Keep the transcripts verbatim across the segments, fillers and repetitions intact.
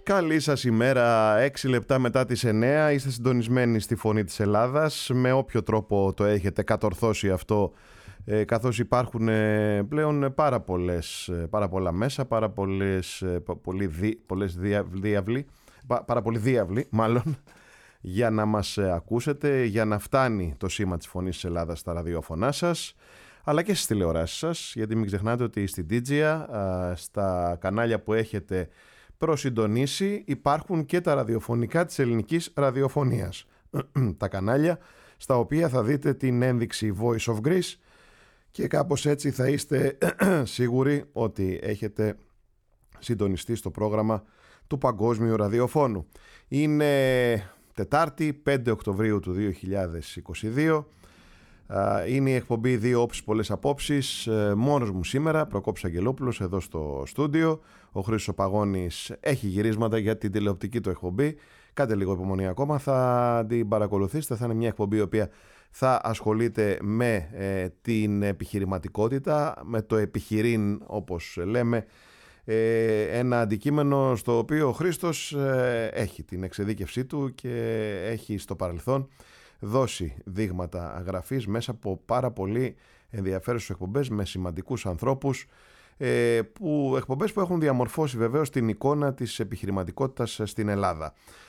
Καλή σας ημέρα, έξι λεπτά μετά τις εννέα, είστε συντονισμένοι στη Φωνή της Ελλάδας. Με όποιο τρόπο το έχετε κατορθώσει αυτό, ε, καθώς υπάρχουν ε, πλέον πάρα, πολλές, πάρα πολλά μέσα, πάρα πολλές, ε, πολύ δι, πολλές δια, διάβλοι, πα, πάρα πολλοί διάβλοι μάλλον, για να μας ακούσετε, για να φτάνει το σήμα της Φωνής της Ελλάδας στα ραδιόφωνά σας, αλλά και στις τηλεοράσεις σας, γιατί μην ξεχνάτε ότι στην Digi, στα κανάλια που έχετε προσυντονίσει, υπάρχουν και τα ραδιοφωνικά της ελληνικής ραδιοφωνίας. Τα κανάλια στα οποία θα δείτε την ένδειξη Voice of Greece και κάπως έτσι θα είστε σίγουροι ότι έχετε συντονιστεί στο πρόγραμμα του Παγκόσμιου Ραδιοφώνου. Είναι Τετάρτη, πέντε Οκτωβρίου του δύο χιλιάδες είκοσι δύο. Είναι η εκπομπή Δύο Όψεις Πολλές Απόψεις. Μόνος μου σήμερα, Προκόπης Αγγελόπουλος, εδώ στο στούντιο. Ο Χρήστος Παγώνης έχει γυρίσματα για την τηλεοπτική του εκπομπή. Κάντε λίγο υπομονή ακόμα, θα την παρακολουθήσετε. Θα είναι μια εκπομπή η οποία θα ασχολείται με ε, την επιχειρηματικότητα, με το επιχειρήν όπως λέμε. Ε, ένα αντικείμενο στο οποίο ο Χρήστος ε, έχει την εξειδίκευσή του και έχει στο παρελθόν δώσει δείγματα γραφής μέσα από πάρα πολύ ενδιαφέρουσες εκπομπές με σημαντικούς ανθρώπους, ε, που, εκπομπές που έχουν διαμορφώσει βεβαίως την εικόνα της επιχειρηματικότητας στην Ελλάδα.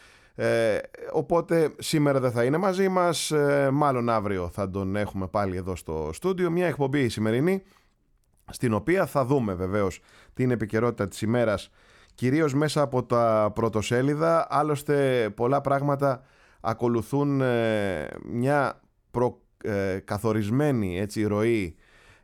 Ε, οπότε σήμερα δεν θα είναι μαζί μας, ε, μάλλον αύριο θα τον έχουμε πάλι εδώ στο στούντιο. Μια εκπομπή σημερινή στην οποία θα δούμε βεβαίως την επικαιρότητα της ημέρας, κυρίως μέσα από τα πρωτοσέλιδα. Άλλωστε πολλά πράγματα ακολουθούν ε, μια προκαθορισμένη ε, έτσι, ροή,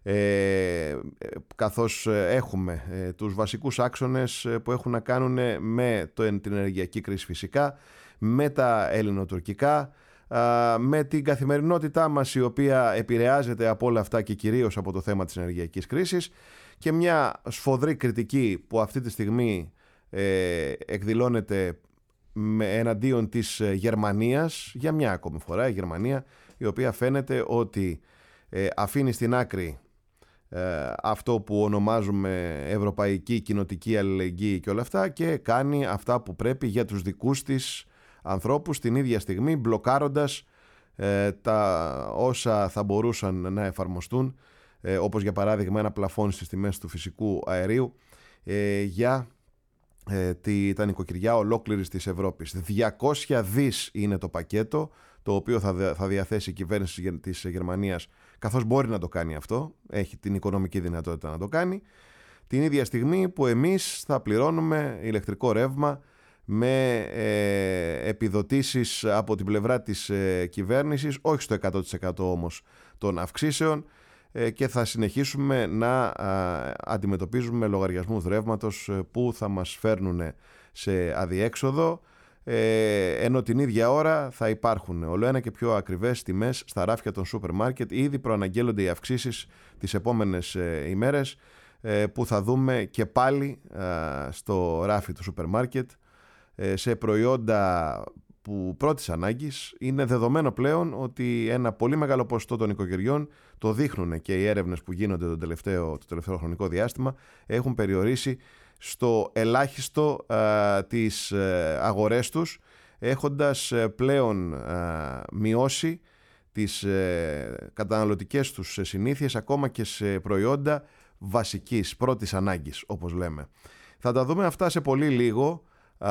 ε, καθώς έχουμε ε, τους βασικούς άξονες που έχουν να κάνουν με το, την ενεργειακή κρίση φυσικά, με τα ελληνοτουρκικά, ε, με την καθημερινότητά μας η οποία επηρεάζεται από όλα αυτά και κυρίως από το θέμα της ενεργειακής κρίσης, και μια σφοδρή κριτική που αυτή τη στιγμή ε, εκδηλώνεται με εναντίον της Γερμανίας για μια ακόμη φορά. Η Γερμανία, η οποία φαίνεται ότι ε, αφήνει στην άκρη ε, αυτό που ονομάζουμε ευρωπαϊκή κοινοτική αλληλεγγύη και όλα αυτά, και κάνει αυτά που πρέπει για τους δικούς της ανθρώπους, την ίδια στιγμή μπλοκάροντας ε, τα όσα θα μπορούσαν να εφαρμοστούν, ε, όπως για παράδειγμα ένα πλαφόν στις τιμές του φυσικού αερίου ε, για Ε, τη, τα νοικοκυριά ολόκληρης της Ευρώπης. διακόσια δις είναι το πακέτο το οποίο θα, θα διαθέσει η κυβέρνηση της Γερμανίας, καθώς μπορεί να το κάνει αυτό, έχει την οικονομική δυνατότητα να το κάνει, την ίδια στιγμή που εμείς θα πληρώνουμε ηλεκτρικό ρεύμα με ε, επιδοτήσεις από την πλευρά της ε, κυβέρνησης, όχι στο εκατό τοις εκατό όμως των αυξήσεων, και θα συνεχίσουμε να α, αντιμετωπίζουμε λογαριασμούς ρεύματος που θα μας φέρνουν σε αδιέξοδο, ε, ενώ την ίδια ώρα θα υπάρχουν ολοένα και πιο ακριβές τιμές στα ράφια των σούπερ μάρκετ. Ήδη προαναγγέλλονται οι αυξήσεις τις επόμενες ε, ημέρες, ε, που θα δούμε και πάλι α, στο ράφι του σούπερ μάρκετ ε, σε προϊόντα που πρώτης ανάγκης. Είναι δεδομένο πλέον ότι ένα πολύ μεγάλο ποσοστό των νοικοκυριών, το δείχνουν και οι έρευνες που γίνονται το τελευταίο, το τελευταίο χρονικό διάστημα, έχουν περιορίσει στο ελάχιστο α, τις α, αγορές τους, έχοντας α, πλέον α, μειώσει τις α, καταναλωτικές τους συνήθειες ακόμα και σε προϊόντα βασικής, πρώτης ανάγκης όπως λέμε. Θα τα δούμε αυτά σε πολύ λίγο, Uh,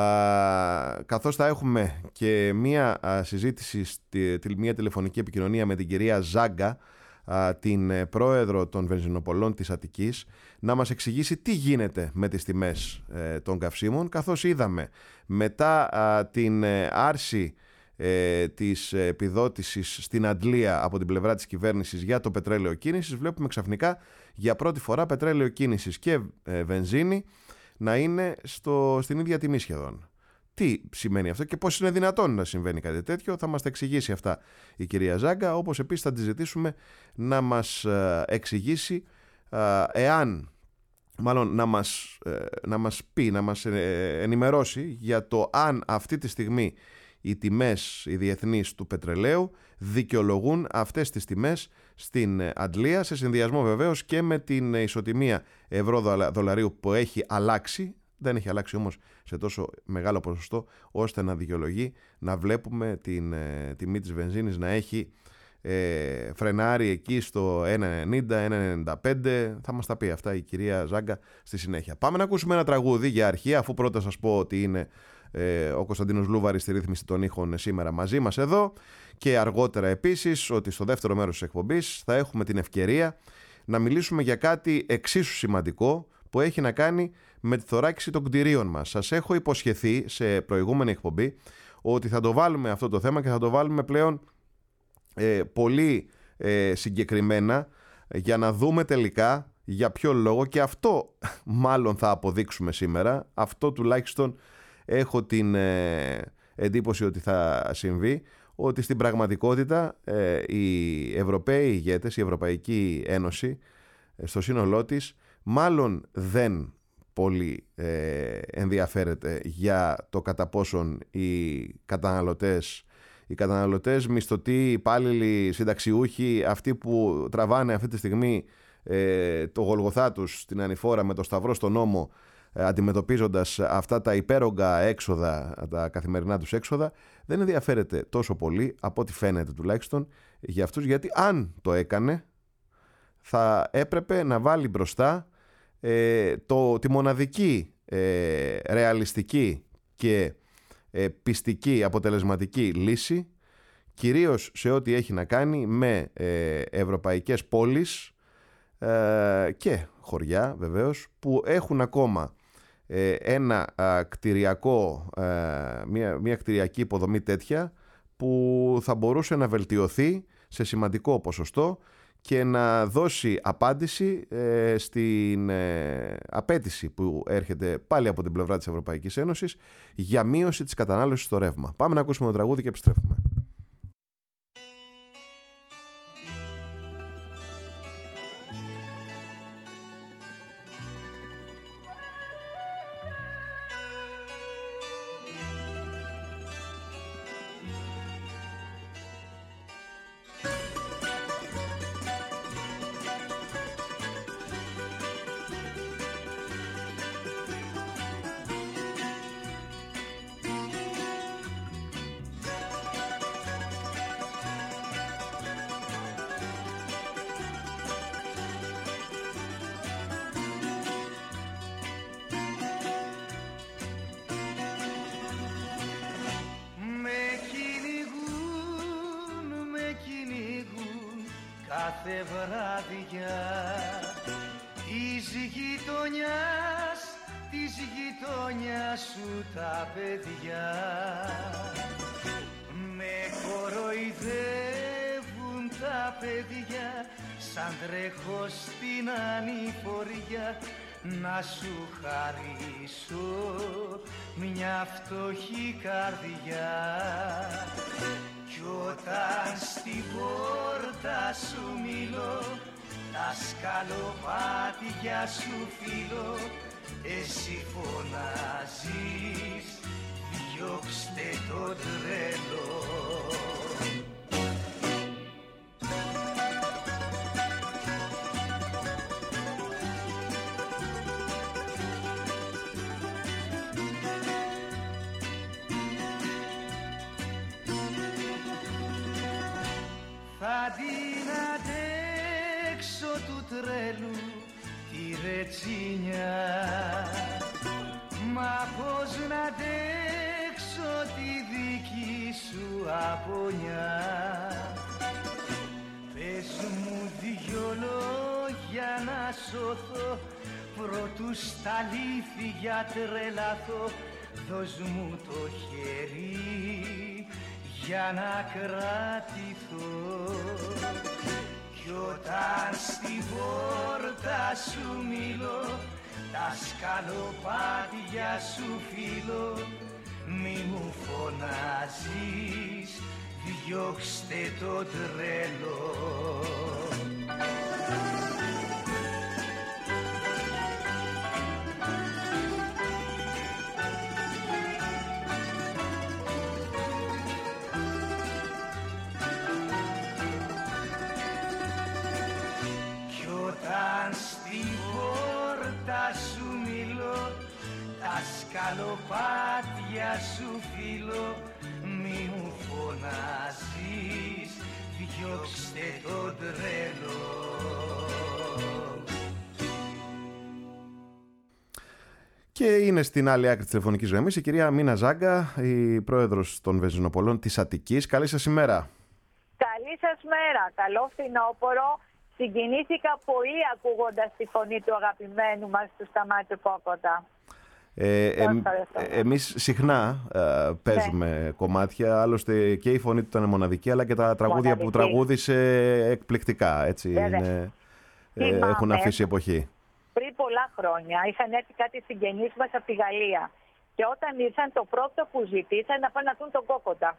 καθώς θα έχουμε και μία uh, συζήτηση, στη, τη, μία τηλεφωνική επικοινωνία με την κυρία Ζάγκα, uh, την uh, πρόεδρο των βενζινοπολών της Αττικής, να μας εξηγήσει τι γίνεται με τις τιμές uh, των καυσίμων, καθώς είδαμε μετά uh, την uh, άρση uh, της επιδότησης στην αντλία από την πλευρά της κυβέρνησης για το πετρέλαιο κίνησης, βλέπουμε ξαφνικά για πρώτη φορά πετρέλαιο κίνησης και uh, βενζίνη να είναι στο, στην ίδια τιμή σχεδόν. Τι σημαίνει αυτό και πώς είναι δυνατόν να συμβαίνει κάτι τέτοιο, θα μας τα εξηγήσει αυτά η κυρία Ζάγκα, όπως επίσης θα τη ζητήσουμε να μας εξηγήσει εάν, μάλλον να μας, να μας πει, να μας ενημερώσει για το αν αυτή τη στιγμή οι τιμές οι διεθνείς του πετρελαίου δικαιολογούν αυτές τις τιμές στην αντλία, σε συνδυασμό βεβαίως και με την ισοτιμία ευρώ-δολαρίου που έχει αλλάξει Δεν έχει αλλάξει όμως σε τόσο μεγάλο ποσοστό ώστε να δικαιολογεί να βλέπουμε την ε, τιμή της βενζίνης να έχει ε, φρενάρει εκεί στο ένα ενενήντα, ένα ενενήντα πέντε. Θα μας τα πει αυτά η κυρία Ζάγκα στη συνέχεια. Πάμε να ακούσουμε ένα τραγούδι για αρχή, αφού πρώτα σας πω ότι είναι ε, ο Κωνσταντίνος Λούβαρης στη ρύθμιση των ήχων σήμερα μαζί μας εδώ, και αργότερα επίσης ότι στο δεύτερο μέρος της εκπομπής θα έχουμε την ευκαιρία να μιλήσουμε για κάτι εξίσου σημαντικό που έχει να κάνει με τη θωράκιση των κτηρίων μας. Σας έχω υποσχεθεί σε προηγούμενη εκπομπή ότι θα το βάλουμε αυτό το θέμα και θα το βάλουμε πλέον ε, πολύ ε, συγκεκριμένα, για να δούμε τελικά για ποιο λόγο, και αυτό μάλλον θα αποδείξουμε σήμερα. Αυτό τουλάχιστον έχω την ε, εντύπωση ότι θα συμβεί, ότι στην πραγματικότητα ε, οι Ευρωπαίοι ηγέτες, η Ευρωπαϊκή Ένωση ε, στο σύνολό της μάλλον δεν πολύ ε, ενδιαφέρεται για το κατά πόσον οι καταναλωτές, οι καταναλωτές, μισθωτοί, υπάλληλοι, συνταξιούχοι, αυτοί που τραβάνε αυτή τη στιγμή ε, το γολγοθά τους στην ανηφόρα με το σταυρό στον ώμο, ε, αντιμετωπίζοντας αυτά τα υπέρογκα έξοδα, τα καθημερινά τους έξοδα, δεν ενδιαφέρεται τόσο πολύ, από ό,τι φαίνεται τουλάχιστον, για αυτούς, γιατί αν το έκανε θα έπρεπε να βάλει μπροστά ε, το, τη μοναδική ε, ρεαλιστική και ε, πιστική, αποτελεσματική λύση, κυρίως σε ό,τι έχει να κάνει με ε, ευρωπαϊκές πόλεις ε, και χωριά βεβαίως, που έχουν ακόμα ε, ένα α, κτηριακό, ε, μια, μια κτηριακή υποδομή τέτοια που θα μπορούσε να βελτιωθεί σε σημαντικό ποσοστό και να δώσει απάντηση ε, στην ε, απέτηση που έρχεται πάλι από την πλευρά της Ευρωπαϊκής Ένωσης για μείωση της κατανάλωσης στο ρεύμα. Πάμε να ακούσουμε το τραγούδι και επιστρέφουμε. Κάθε βράδια της γειτονιάς, της γειτονιάς σου τα παιδιά με κοροϊδεύουν τα παιδιά, σαν τρέχω στην ανηφοριά να σου χαρίσω μια φτωχή καρδιά. Κι όταν στην πόρτα σου μιλώ, τα σκαλοπάτια σου φιλώ, εσύ φωνάζεις, διώξτε το τρελό. Θα την αντέξω του τρέλου τη ρετσίνια, μα πώς να αντέξω τη δική σου απονιά. Πες μου δυο λόγια να σωθώ, προτού στα αλήθεια τρελαθώ. Δώσ' μου το χέρι για να κρατηθώ. Κι όταν στην πόρτα σου μιλώ, τα σκαλοπάτια σου φιλώ, μη μου φωνάζεις, διώξτε το τρελό. Όταν στην πόρτα σου μιλώ, τα σκαλοπάτια σου φίλο, μη μου φωνάζεις, διώξτε τον τρελό. Και είναι στην άλλη άκρη της τηλεφωνικής γραμμής η κυρία Μίνα Ζάγκα, η πρόεδρος των Βενζινοπολών της Αττικής. Καλή σας ημέρα. Καλή σας μέρα. Καλό φθινόπωρο. Συγκινήθηκα πολύ ακούγοντας τη φωνή του αγαπημένου μας του Σταμάτη Κόκοτα. Ε, ε, εμείς συχνά ε, παίζουμε ναι. κομμάτια, άλλωστε και η φωνή του ήταν μοναδική, αλλά και τα τραγούδια μοναδική. που τραγούδισε εκπληκτικά, έτσι, είναι, ε, έχουν αφήσει εποχή. Πριν πολλά χρόνια είχαν έρθει κάτι συγγενείς μας από τη Γαλλία και όταν ήρθαν το πρώτο που ζητήσαν να πάνε να δουν τον Κόκοτα.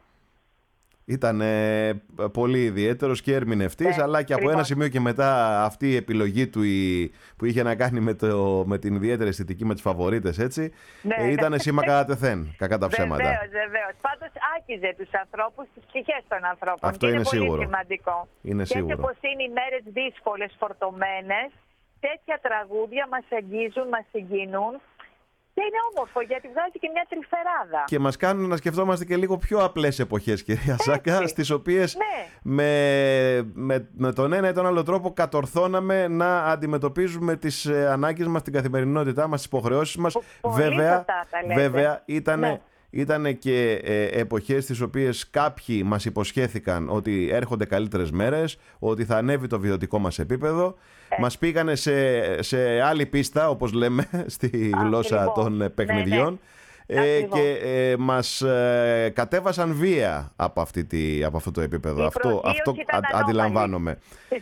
Ήταν ε, πολύ ιδιαίτερος και ερμηνευτής, ναι, αλλά και από ένα σημείο και μετά αυτή η επιλογή του η, που είχε να κάνει με, το, με την ιδιαίτερη αισθητική, με τις φαβορίτες, έτσι, ναι, ε, ήταν σήμα κατά τεθέν, κακά τα ψέματα. Βεβαίως, βεβαίως. Πάντως άκυζε τους ανθρώπους, τις ψυχές των ανθρώπων. Αυτό είναι, είναι πολύ σίγουρο. σημαντικό. Είναι και σίγουρο. έτσι όπως είναι οι μέρες δύσκολες, φορτωμένες, τέτοια τραγούδια μας αγγίζουν, μας συγκινούν. Και είναι όμορφο γιατί βγάζει και μια τρυφεράδα. Και μας κάνουν να σκεφτόμαστε και λίγο πιο απλές εποχές, κυρία Ζάγκα, στις οποίες ναι. με, με, με τον ένα ή τον άλλο τρόπο κατορθώναμε να αντιμετωπίζουμε τις ε, ανάγκες μας, την καθημερινότητά μας, τις υποχρεώσεις μας. Πολύ βέβαια, βέβαια ήταν... Ναι. Ήτανε και ε, εποχές στις οποίες κάποιοι μας υποσχέθηκαν ότι έρχονται καλύτερες μέρες, ότι θα ανέβει το βιωτικό μας επίπεδο. Ε. Μας πήγανε σε, σε άλλη πίστα, όπως λέμε, στη Α, γλώσσα ακριβώς. των παιχνιδιών. Ναι, ναι. Ε, και ε, μας ε, κατέβασαν βία από, αυτή τη, από αυτό το επίπεδο. Η αυτό αυτό α, αντιλαμβάνομαι.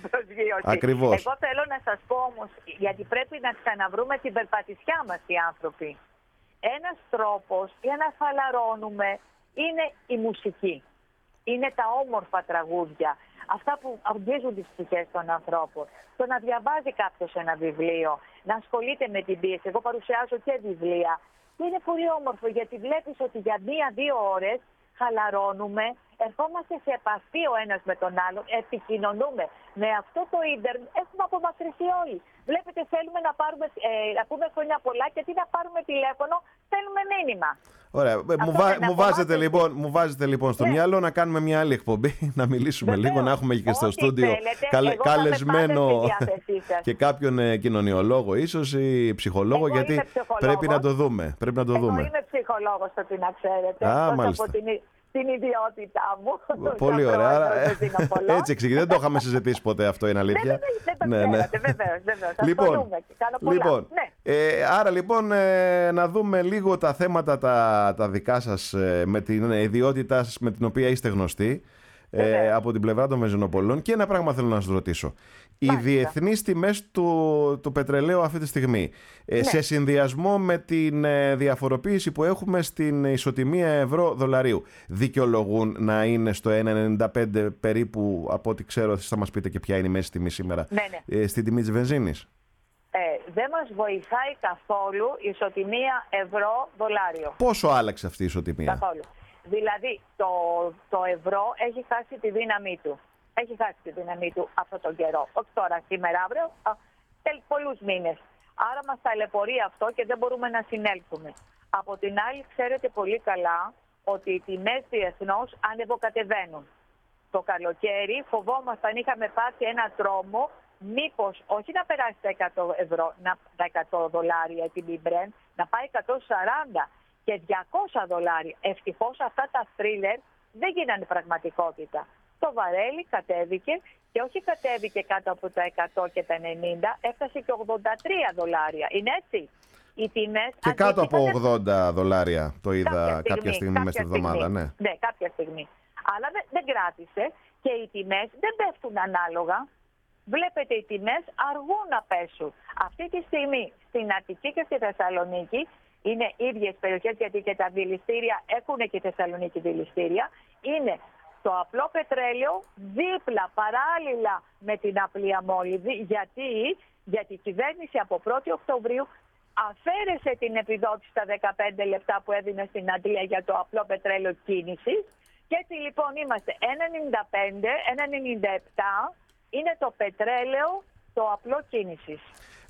Ακριβώς. Εγώ θέλω να σας πω όμως, γιατί πρέπει να ξαναβρούμε την περπατησιά μας οι άνθρωποι. Ένας τρόπος για να χαλαρώνουμε είναι η μουσική. Είναι τα όμορφα τραγούδια. Αυτά που αγγίζουν τις ψυχές των ανθρώπων. Το να διαβάζει κάποιος ένα βιβλίο, να ασχολείται με την πίεση. Εγώ παρουσιάζω και βιβλία. Και είναι πολύ όμορφο γιατί βλέπεις ότι για μία-δύο ώρες χαλαρώνουμε, ερχόμαστε σε επαφή ο ένας με τον άλλον, επικοινωνούμε. Με αυτό το ίντερνετ έχουμε απομακρυνθεί όλοι. Βλέπετε, θέλουμε να, πάρουμε, ε, να πούμε χρόνια πολλά και τι να πάρουμε τηλέφωνο, θέλουμε μήνυμα. Ωραία. Μου, βά, μου, βάζετε, λοιπόν, μου βάζετε λοιπόν στο ναι. μυαλό να κάνουμε μια άλλη εκπομπή, να μιλήσουμε Βεβαίως. λίγο, να έχουμε και στο στούντιο καλε, καλεσμένο και κάποιον ε, κοινωνιολόγο ίσως ή ψυχολόγο, εγώ γιατί πρέπει να το δούμε. Πρέπει να το εγώ δούμε. είμαι ψυχολόγος, το να ξέρετε. Α, μάλιστα. Από την, την ιδιότητά μου. Πολύ ωραία. Άρα, έτσι εξηγεί. Δεν το είχαμε συζητήσει ποτέ αυτό, είναι αλήθεια. Δεν το ξέρατε, βεβαίως. Λοιπόν, λοιπόν ε, άρα λοιπόν ε, να δούμε λίγο τα θέματα τα, τα δικά σας ε, με την ιδιότητά σας με την οποία είστε γνωστοί ε, από την πλευρά των Βενζινοπολών. Και ένα πράγμα θέλω να σας ρωτήσω. Οι διεθνείς τιμές του, του πετρελαίου αυτή τη στιγμή, ε, ναι. σε συνδυασμό με την ε, διαφοροποίηση που έχουμε στην ισοτιμία ευρώ-δολαρίου, δικαιολογούν να είναι στο ένα ενενήντα πέντε περίπου, από ό,τι ξέρω θα μας πείτε και ποια είναι η μέση τιμή σήμερα, ναι, ναι. Ε, στην τιμή της βενζίνης. Ε, δεν μας βοηθάει καθόλου η ισοτιμία ευρώ-δολάριο. Πόσο άλλαξε αυτή η ισοτιμία? Καθόλου. Δηλαδή το, το ευρώ έχει χάσει τη δύναμή του. Έχει χάσει τη δύναμή του αυτόν τον καιρό. Όχι τώρα, σήμερα, αύριο, πολλούς μήνες. Άρα μας ταλαιπωρεί αυτό και δεν μπορούμε να συνέλθουμε. Από την άλλη, ξέρετε πολύ καλά ότι οι τιμές διεθνώς ανεβοκατεβαίνουν. Το καλοκαίρι φοβόμασταν, είχαμε πάθει ένα τρόμο, μήπως όχι να περάσει τα εκατό ευρώ, τα εκατό δολάρια η τιμή Brent, να πάει εκατόν σαράντα και διακόσια δολάρια. Ευτυχώς αυτά τα θρίλερ δεν γίνανε πραγματικότητα. Το βαρέλι κατέβηκε και όχι κατέβηκε κάτω από τα εκατό και τα ενενήντα, έφτασε και ογδόντα τρία δολάρια. Είναι έτσι. Οι τιμές και κάτω από ογδόντα δολάρια το είδα κάποια στιγμή, κάποια στιγμή κάποια μέσα στη εβδομάδα. Ναι. ναι, κάποια στιγμή. Αλλά δεν, δεν κράτησε και οι τιμές δεν πέφτουν ανάλογα. Βλέπετε, οι τιμές αργούν να πέσουν. Αυτή τη στιγμή στην Αττική και στη Θεσσαλονίκη είναι ίδιες περιοχές, γιατί και τα δηληστήρια έχουν και η Θεσσαλονίκη δηληστήρια. Είναι το απλό πετρέλαιο δίπλα, παράλληλα με την απλή αμόλυβδη. Γιατί, γιατί η κυβέρνηση από πρώτη Οκτωβρίου αφαίρεσε την επιδότηση στα δεκαπέντε λεπτά που έδινε στην Αντλία για το απλό πετρέλαιο κίνησης. Και έτσι λοιπόν είμαστε ένα ενενήντα πέντε, ένα ενενήντα επτά είναι το πετρέλαιο το απλό κίνησης.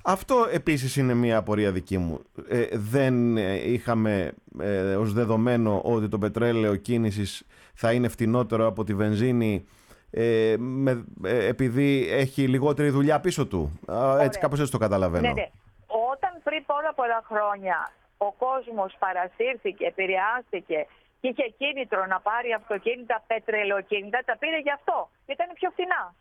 Αυτό επίσης είναι μια απορία δική μου. Ε, δεν είχαμε ε, ως δεδομένο ότι το πετρέλαιο κίνησης θα είναι φτηνότερο από τη βενζίνη ε, με, ε, επειδή έχει λιγότερη δουλειά πίσω του. Ωραία. Έτσι κάπως έτσι το καταλαβαίνω. Ναι, ναι. Όταν πριν πολλά πολλά χρόνια ο κόσμος παρασύρθηκε, επηρεάστηκε και είχε κίνητρο να πάρει αυτοκίνητα, πετρελαιοκίνητα, τα πήρε γι' αυτό. Ήταν πιο φθηνά.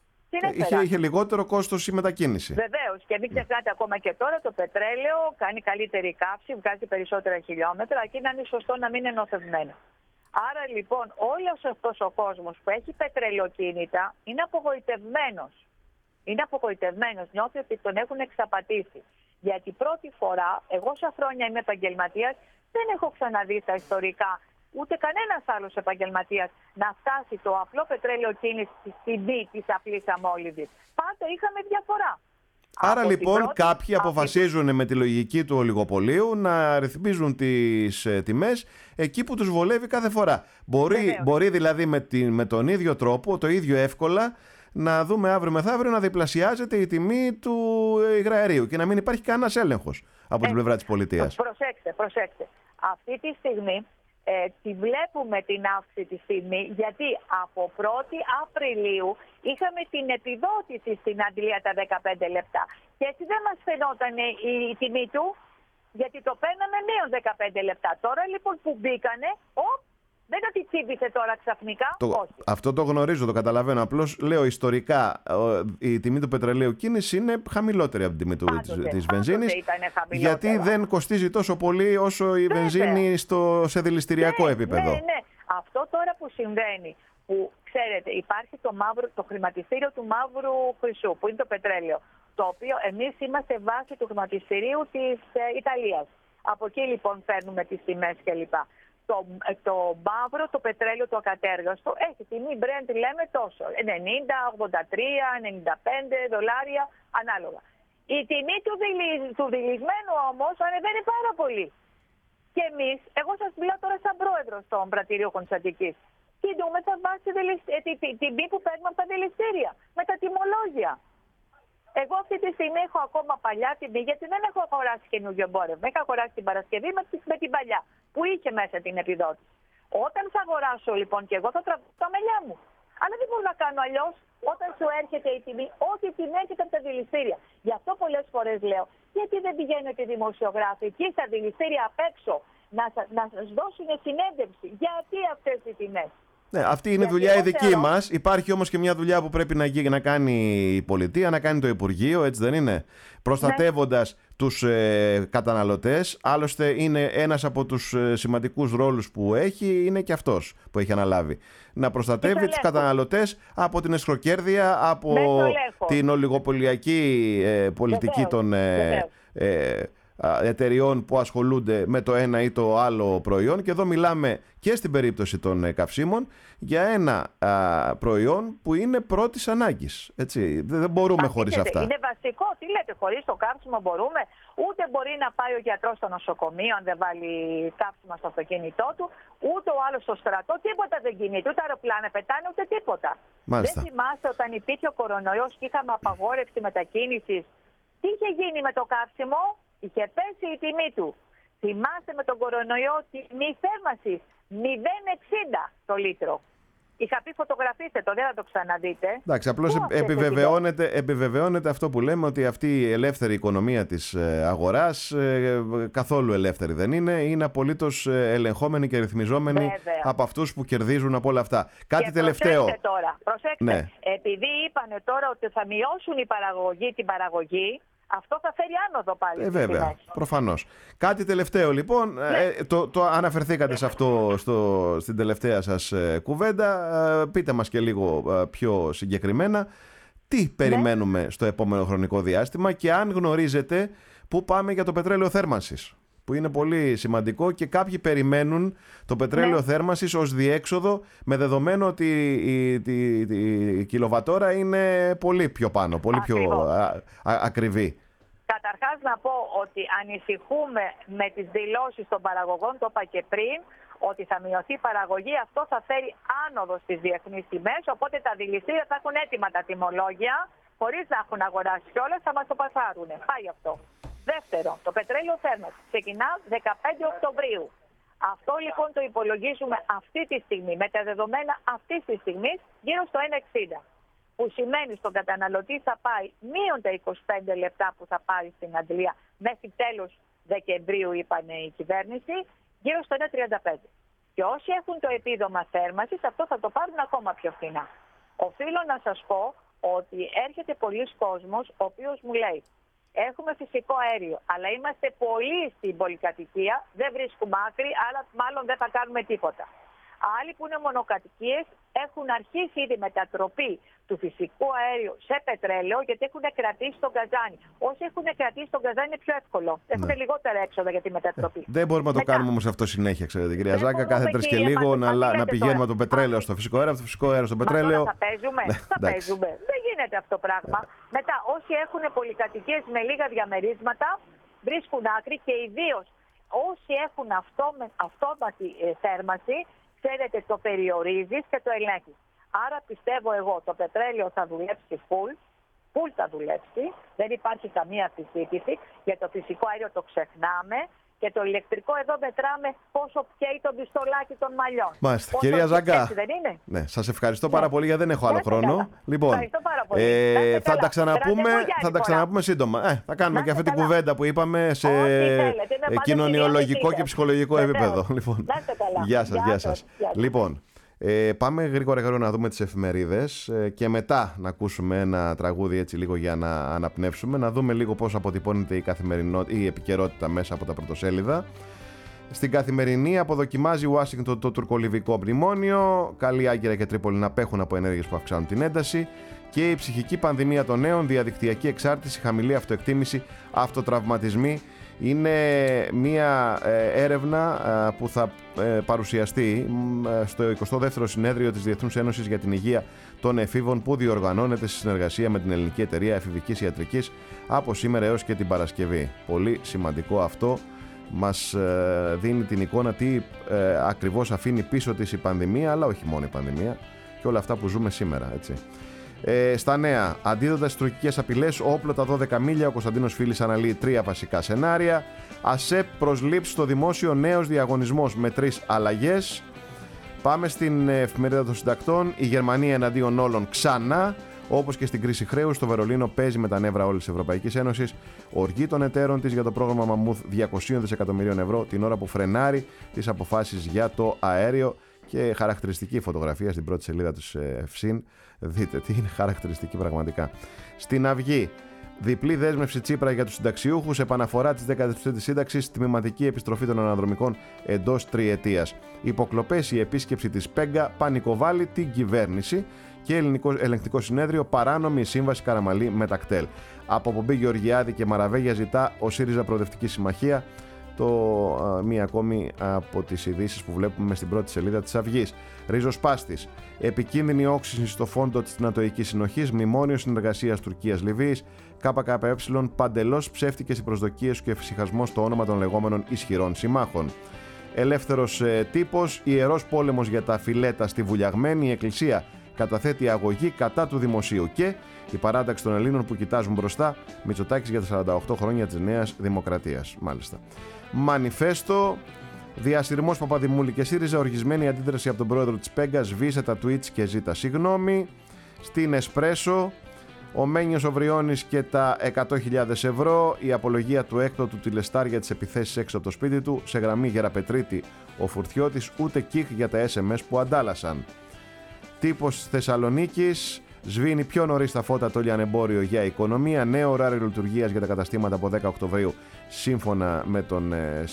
Είχε, είχε λιγότερο κόστος η μετακίνηση. Βεβαίως. Και μην ξεχνάτε, ακόμα και τώρα το πετρέλαιο κάνει καλύτερη καύση, βγάζει περισσότερα χιλιόμετρα και είναι σωστό να μην είναι νοθευμένο. Άρα λοιπόν όλος αυτός ο κόσμος που έχει πετρελαιοκίνητα είναι απογοητευμένος. Είναι απογοητευμένος. Νιώθει ότι τον έχουν εξαπατήσει. Γιατί πρώτη φορά, εγώ όσα χρόνια είμαι επαγγελματίας, δεν έχω ξαναδεί στα ιστορικά ούτε κανένας άλλος επαγγελματίας να φτάσει το απλό πετρέλαιο κίνηση στην τιμή της απλής αμόλυβης. Πάντα είχαμε διαφορά. Άρα λοιπόν πρώτη... κάποιοι αποφασίζουν με τη λογική του ολιγοπολίου να ρυθμίζουν τις ε, τιμές εκεί που τους βολεύει κάθε φορά. Μπορεί, μπορεί δηλαδή με, τη, με τον ίδιο τρόπο, το ίδιο εύκολα, να δούμε αύριο μεθαύριο να διπλασιάζεται η τιμή του υγραερίου και να μην υπάρχει κανένας έλεγχος από ε, την πλευρά της πολιτείας. Προσέξτε, προσέξτε. Αυτή τη στιγμή ε, τη βλέπουμε την αύξηση της τιμή, γιατί από πρώτη Απριλίου είχαμε την επιδότηση στην αντλία τα δεκαπέντε λεπτά. Και έτσι δεν μας φαινόταν η, η τιμή του, γιατί το παίρναμε μείον δεκαπέντε λεπτά. Τώρα λοιπόν που μπήκανε, ο, δεν ότι τσίπησε τώρα ξαφνικά. Το, όχι. Αυτό το γνωρίζω, το καταλαβαίνω. Απλώς λέω ιστορικά η τιμή του πετρελαίου κίνηση είναι χαμηλότερη από την τιμή πάντοτε, της βενζίνης. Γιατί δεν κοστίζει τόσο πολύ όσο η Βέβαια. βενζίνη στο, σε δηληστηριακό ναι, επίπεδο. Ναι, ναι. Αυτό τώρα που συμβαίνει, που ξέρετε υπάρχει το, μαύρο, το χρηματιστήριο του μαύρου χρυσού, που είναι το πετρέλαιο, το οποίο εμείς είμαστε βάση του χρηματιστηρίου της ε, Ιταλίας. Από εκεί λοιπόν φέρνουμε τις τιμές κλπ. Το, το μαύρο, το πετρέλαιο, το ακατέργαστο έχει τιμή Brent, λέμε τόσο, ενενήντα, ογδόντα τρία, ενενήντα πέντε δολάρια ανάλογα. Η τιμή του, δηλη, του δηλισμένου όμως ανεβαίνει πάρα πολύ. Και εμείς, εγώ σας μιλάω τώρα σαν πρόεδρος των πρατηρίων Κωνσταντικής, κινούμε θα βάσει τη τιμή που παίρνουμε από τα δηληστήρια, με τα τιμολόγια. Εγώ αυτή τη στιγμή έχω ακόμα παλιά τιμή, γιατί δεν έχω αγοράσει καινούργιο εμπόρευμα. Είχα αγοράσει την Παρασκευή με, με την παλιά, που είχε μέσα την επιδότηση. Όταν θα αγοράσω λοιπόν και εγώ θα τραβήσω τα μαλλιά μου. Αλλά δεν μπορώ να κάνω αλλιώς. Όταν σου έρχεται η τιμή, ό,τι τιμή έρχεται από τα δηληστήρια. Γι' αυτό πολλές φορές λέω, γιατί δεν πηγαίνετε οι δημοσιογράφοι εκεί στα δηληστήρια απ' έξω να, να σας δώσουν συνέντευξη. Γιατί αυτές οι τιμές. Ναι, αυτή είναι η δουλειά η δική θεωρώ... μας. Υπάρχει όμως και μια δουλειά που πρέπει να, να κάνει η πολιτεία, να κάνει το Υπουργείο, έτσι δεν είναι? Προστατεύοντας ναι. τους ε, καταναλωτές. Άλλωστε είναι ένας από τους ε, σημαντικούς ρόλους που έχει, είναι και αυτός που έχει αναλάβει. Να προστατεύει τους καταναλωτές από την εσχροκέρδεια, από την ολιγοπολιακή ε, πολιτική Βεβαίως. των... Ε, ε, εταιριών που ασχολούνται με το ένα ή το άλλο προϊόν, και εδώ μιλάμε και στην περίπτωση των καυσίμων για ένα α, προϊόν που είναι πρώτης ανάγκης. Έτσι. Δεν μπορούμε Μα, χωρίς αυτά. Είναι βασικό. Τι λέτε, χωρίς το καύσιμο μπορούμε? Ούτε μπορεί να πάει ο γιατρός στο νοσοκομείο αν δεν βάλει καύσιμο στο αυτοκίνητό του, ούτε ο άλλος στο στρατό. Τίποτα δεν κινείται. Ούτε αεροπλάνα πετάνε, ούτε τίποτα. Μάλιστα. Δεν θυμάστε όταν υπήρχε ο κορονοϊός και είχαμε απαγόρευση μετακίνησης, τι είχε γίνει με το καύσιμο? Είχε πέσει η τιμή του. Θυμάστε με τον κορονοϊό τιμή θέρμανσης μηδέν εξήντα το λίτρο. Είχα πει φωτογραφίστε το, δεν θα το ξαναδείτε. Εντάξει, απλώς επιβεβαιώνεται, επιβεβαιώνεται αυτό που λέμε, ότι αυτή η ελεύθερη οικονομία της αγοράς ε, καθόλου ελεύθερη δεν είναι. Είναι απολύτως ελεγχόμενη και ρυθμιζόμενη Βέβαια. από αυτούς που κερδίζουν από όλα αυτά. Κάτι και τελευταίο. Προσέξτε τώρα, προσέξτε. Ναι. Επειδή είπανε τώρα ότι θα μειώσουν η παραγωγή, την παραγωγή, αυτό θα φέρει άνοδο πάλι. Ε, βέβαια, προφανώς. Κάτι τελευταίο λοιπόν, ναι. ε, το, το αναφερθήκατε σε αυτό στο, στην τελευταία σας ε, κουβέντα. Ε, πείτε μας και λίγο ε, πιο συγκεκριμένα τι περιμένουμε ναι. στο επόμενο χρονικό διάστημα, και αν γνωρίζετε πού πάμε για το πετρέλαιο θέρμανσης, που είναι πολύ σημαντικό και κάποιοι περιμένουν το πετρέλαιο ναι. θέρμανσης ως διέξοδο, με δεδομένο ότι η, η, η, η κιλοβατόρα είναι πολύ πιο πάνω, πολύ Ακριβώς. πιο α, α, ακριβή. Καταρχάς να πω ότι ανησυχούμε με τις δηλώσεις των παραγωγών, το είπα και πριν, ότι θα μειωθεί η παραγωγή. Αυτό θα φέρει άνοδο στις διεθνείς τιμές, οπότε τα δηληστήρια θα έχουν έτοιμα τα τιμολόγια, χωρίς να έχουν αγοράσει κιόλας, θα μας το πασάρουν. Πάει αυτό. Δεύτερο, το πετρέλαιο θέρμανσης ξεκινά δεκαπέντε Οκτωβρίου. Αυτό λοιπόν το υπολογίζουμε αυτή τη στιγμή, με τα δεδομένα αυτή τη στιγμή, γύρω στο ένα εξήντα. Που σημαίνει στον καταναλωτή θα πάει μείον τα είκοσι πέντε λεπτά που θα πάρει στην αντλία μέχρι τέλος Δεκεμβρίου, είπαν η κυβέρνηση, γύρω στο ένα τριάντα πέντε. Και όσοι έχουν το επίδομα θέρμανσης, αυτό θα το πάρουν ακόμα πιο φθηνά. Οφείλω να σας πω ότι έρχεται πολλοί κόσμος, ο οποίος μου λέει: έχουμε φυσικό αέριο, αλλά είμαστε πολλοί στην πολυκατοικία, δεν βρίσκουμε άκρη, άρα μάλλον δεν θα κάνουμε τίποτα. Άλλοι που είναι μονοκατοικίες έχουν αρχίσει ήδη μετατροπή του φυσικού αέριου σε πετρέλαιο, γιατί έχουν κρατήσει τον καζάνι. Όσοι έχουν κρατήσει τον καζάνι είναι πιο εύκολο. Έχουν ναι. λιγότερα έξοδα για τη μετατροπή. Δεν μπορούμε να το Μετά. κάνουμε όμως αυτό συνέχεια, ξέρετε, κυρία Ζάγκα. Κάθε τρεις και λίγο να, να πηγαίνουμε από το πετρέλαιο στο φυσικό αέριο, από το φυσικό αέριο στο πετρέλαιο. Θα παίζουμε. Ναι, θα παίζουμε. Δεν γίνεται αυτό το πράγμα. Yeah. Μετά, όσοι έχουν πολυκατοικίες με λίγα διαμερίσματα βρίσκουν άκρη, και ιδίως όσοι έχουν αυτόματη θέρμανση. Ξέρετε, το περιορίζεις και το ελέγχεις. Άρα πιστεύω εγώ το πετρέλαιο θα δουλέψει full, full θα δουλέψει, δεν υπάρχει καμία αμφισβήτηση. Για το φυσικό αέριο το ξεχνάμε και το ηλεκτρικό εδώ μετράμε πόσο πιέει το πιστολάκι των μαλλιών. Μάλιστα. Κυρία Ζάγκα, δεν είναι? Ναι, σας ευχαριστώ πάρα ναι. πολύ, γιατί δεν έχω άλλο χρόνο. Λοιπόν, πάρα πολύ. Ε, θα, τα ξαναπούμε, θα τα ξαναπούμε σύντομα. Ε, θα κάνουμε να και αυτή την κουβέντα που είπαμε σε κοινωνιολογικό και ψυχολογικό Βεβαίως. επίπεδο. Λοιπόν, γεια σας, γεια σας. Λοιπόν, Ε, πάμε γρήγορα γρήγορα να δούμε τις εφημερίδες ε, και μετά να ακούσουμε ένα τραγούδι έτσι λίγο για να αναπνεύσουμε, να δούμε λίγο πώς αποτυπώνεται η, η επικαιρότητα μέσα από τα πρωτοσέλιδα. Στην Καθημερινή αποδοκιμάζει η Ουάσιγκτον το τουρκολιβικό μνημόνιο, καλή Άγκυρα και Τρίπολη να απέχουν από ενέργειες που αυξάνουν την ένταση, και η ψυχική πανδημία των νέων, διαδικτυακή εξάρτηση, χαμηλή αυτοεκτίμηση, αυτοτραυματισμοί. Είναι μία έρευνα που θα παρουσιαστεί στο εικοστό δεύτερο συνέδριο της Διεθνούς Ένωσης για την Υγεία των Εφήβων, που διοργανώνεται στη συνεργασία με την Ελληνική Εταιρεία Εφηβικής Ιατρικής από σήμερα έως και την Παρασκευή. Πολύ σημαντικό αυτό. Μας δίνει την εικόνα τι ακριβώς αφήνει πίσω της η πανδημία, αλλά όχι μόνο η πανδημία, και όλα αυτά που ζούμε σήμερα, έτσι. Ε, στα νέα, αντίδοτα στις τουρκικές απειλές, όπλο τα δώδεκα μίλια. Ο Κωνσταντίνος Φίλης αναλύει τρία βασικά σενάρια. ΑΣΕΠ προσλήψει στο δημόσιο, νέος διαγωνισμός με τρεις αλλαγές. Πάμε στην εφημερίδα των συντακτών. Η Γερμανία εναντίον όλων ξανά. Όπως και στην κρίση χρέους, το Βερολίνο παίζει με τα νεύρα όλης της Ευρωπαϊκής Ένωσης. Οργή των εταίρων της για το πρόγραμμα Μαμούθ διακόσια δισεκατομμυρίων ευρώ, την ώρα που φρενάρει τις αποφάσεις για το αέριο. Και χαρακτηριστική φωτογραφία στην πρώτη σελίδα της ΕΦΣΥΝ. Δείτε τι είναι χαρακτηριστική πραγματικά. Στην Αυγή, διπλή δέσμευση Τσίπρα για τους συνταξιούχους, επαναφορά της δέκατη τρίτης σύνταξης, τμηματική επιστροφή των αναδρομικών εντός τριετίας. Υποκλοπές, η επίσκεψη της Πέγκα πανικοβάλλει την κυβέρνηση, και Ελληνικό Ελεγκτικό Συνέδριο, παράνομη σύμβαση Καραμαλή με τα κτέλ. Από Πομπή Γεωργιάδη και Μαραβέγια ζητά ο ΣΥΡΙΖΑ Προοδευτική Συμμαχία. Το α, μία ακόμη από τις ειδήσεις που βλέπουμε στην πρώτη σελίδα της Αυγής. Ριζοσπάστης. Επικίνδυνη όξυνση στο φόντο της Νατοικής Συνοχής. Μνημόνιο συνεργασίας Τουρκίας-Λιβύης. ΚΚΕ. Παντελώς ψεύτικες οι προσδοκίες και εφησυχασμός στο όνομα των λεγόμενων ισχυρών συμμάχων. Ελεύθερος ε, τύπος. Ιερός πόλεμος για τα φιλέτα στη Βουλιαγμένη. Η Εκκλησία καταθέτει αγωγή κατά του δημοσίου. Και η παράταξη των Ελλήνων που κοιτάζουν μπροστά. Μητσοτάκης για τα σαράντα οκτώ χρόνια της Νέας Δημοκρατίας. Μάλιστα. Μανιφέστο. Διασυρμός Παπαδημούλη και ΣΥΡΙΖΑ. Οργισμένη αντίδραση από τον πρόεδρο της Πέγκα. Σβήσε τα tweets και ζήτα συγγνώμη. Στην Εσπρέσο. Ο Μένιος Οβριώνης και τα εκατό χιλιάδες ευρώ. Η απολογία του έκτοτου τηλεστάρ για τις επιθέσεις έξω από το σπίτι του. Σε γραμμή Γεραπετρίτη ο Φουρτιώτης. Ούτε κικ για τα ες εμ ες που αντάλλασαν. Τύπος Θεσσαλονίκης. Σβήνει πιο νωρίς τα φώτα το λιανεμπόριο για οικονομία. Νέο ωράριο λειτουργίας για τα καταστήματα από δέκα Οκτωβρίου, σύμφωνα με τον ε,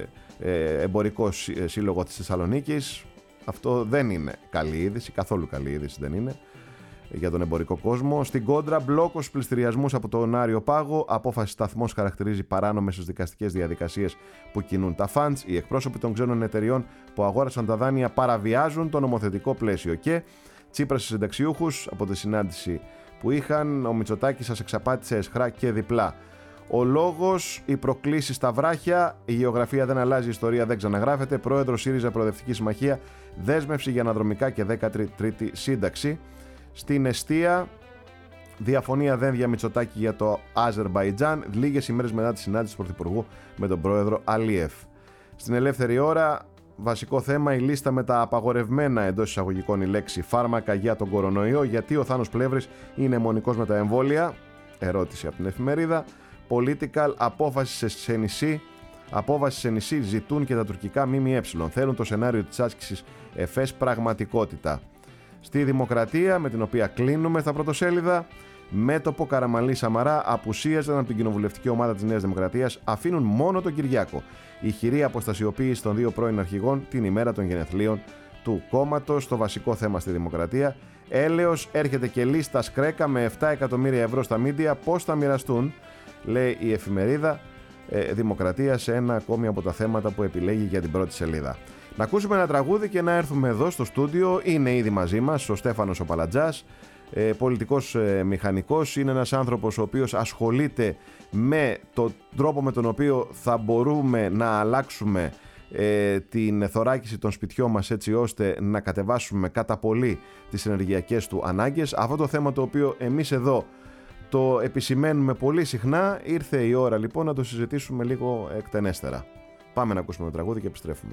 ε, Εμπορικό Σύλλογο της Θεσσαλονίκης. Αυτό δεν είναι καλή είδηση, καθόλου καλή είδηση δεν είναι για τον εμπορικό κόσμο. Στην κόντρα, μπλόκος πληστηριασμούς από τον Άριο Πάγο. Απόφαση σταθμός χαρακτηρίζει παράνομες τις δικαστικές διαδικασίες που κινούν τα φαντς. Οι εκπρόσωποι των ξένων εταιριών που αγόρασαν τα δάνεια παραβιάζουν το νομοθετικό πλαίσιο. Και Τσίπρας στους συνταξιούχους, από τη συνάντηση που είχαν, ο Μητσοτάκης σας εξαπάτησε εσχρά και διπλά. Ο λόγος, οι προκλήσεις στα βράχια, η γεωγραφία δεν αλλάζει, η ιστορία δεν ξαναγράφεται. Πρόεδρος ΣΥΡΙΖΑ Προοδευτική Συμμαχία, δέσμευση για αναδρομικά και δέκατη τρίτη σύνταξη. Στην εστία, Διαφωνία δένδια Μητσοτάκη για το Αζερμπαϊτζάν, λίγες ημέρες μετά τη συνάντηση του Πρωθυπουργού με τον πρόεδρο Αλίεφ. Στην ελεύθερη ώρα, βασικό θέμα, η λίστα με τα απαγορευμένα, εντός εισαγωγικών η λέξη, φάρμακα για τον κορονοϊό. Γιατί ο Θάνος Πλεύρης είναι αιμονικός με τα εμβόλια? Ερώτηση από την εφημερίδα. Political, απόφαση σε νησί. Απόβαση σε νησί ζητούν και τα τουρκικά ΜΜΕ. Θέλουν το σενάριο της άσκησης ΕΦΕΣ πραγματικότητα. Στη Δημοκρατία, με την οποία κλείνουμε στα πρωτοσέλιδα, μέτωπο Καραμανλή Σαμαρά απουσίαζαν από την κοινοβουλευτική ομάδα της Νέας Δημοκρατίας, αφήνουν μόνο τον Κυριάκο. Η χειρή αποστασιοποίηση των δύο πρώην αρχηγών την ημέρα των γενεθλίων του κόμματος. Το βασικό θέμα στη Δημοκρατία. Έλεος, έρχεται και λίστα σκρέκα με επτά εκατομμύρια ευρώ στα μίντια. Πώς θα μοιραστούν, λέει η εφημερίδα ε, Δημοκρατία, σε ένα ακόμη από τα θέματα που επιλέγει για την πρώτη σελίδα. Να ακούσουμε ένα τραγούδι και να έρθουμε εδώ στο στούντιο. Είναι ήδη μαζί μας ο Στέφανος ο Παλατζάς, ε, πολιτικός ε, μηχανικός. Είναι ένας άνθρωπος ο οποίος ασχολείται με τον τρόπο με τον οποίο θα μπορούμε να αλλάξουμε ε, την θωράκιση των σπιτιών μας, έτσι ώστε να κατεβάσουμε κατά πολύ τις ενεργειακές του ανάγκες. Αυτό το θέμα το οποίο εμείς εδώ το επισημαίνουμε πολύ συχνά. Ήρθε η ώρα λοιπόν να το συζητήσουμε λίγο εκτενέστερα. Πάμε να ακούσουμε το τραγούδι και επιστρέφουμε.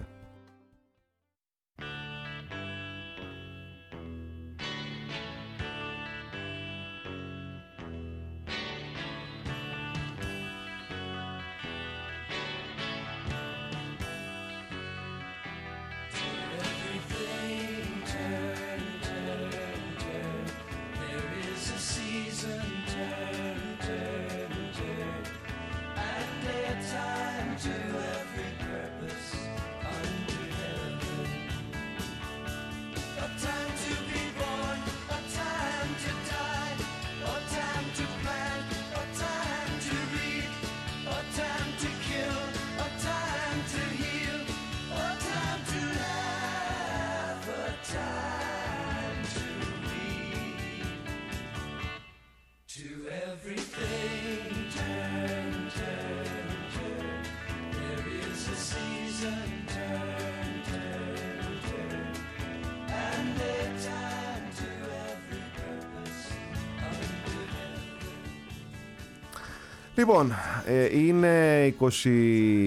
Λοιπόν, είναι είκοσι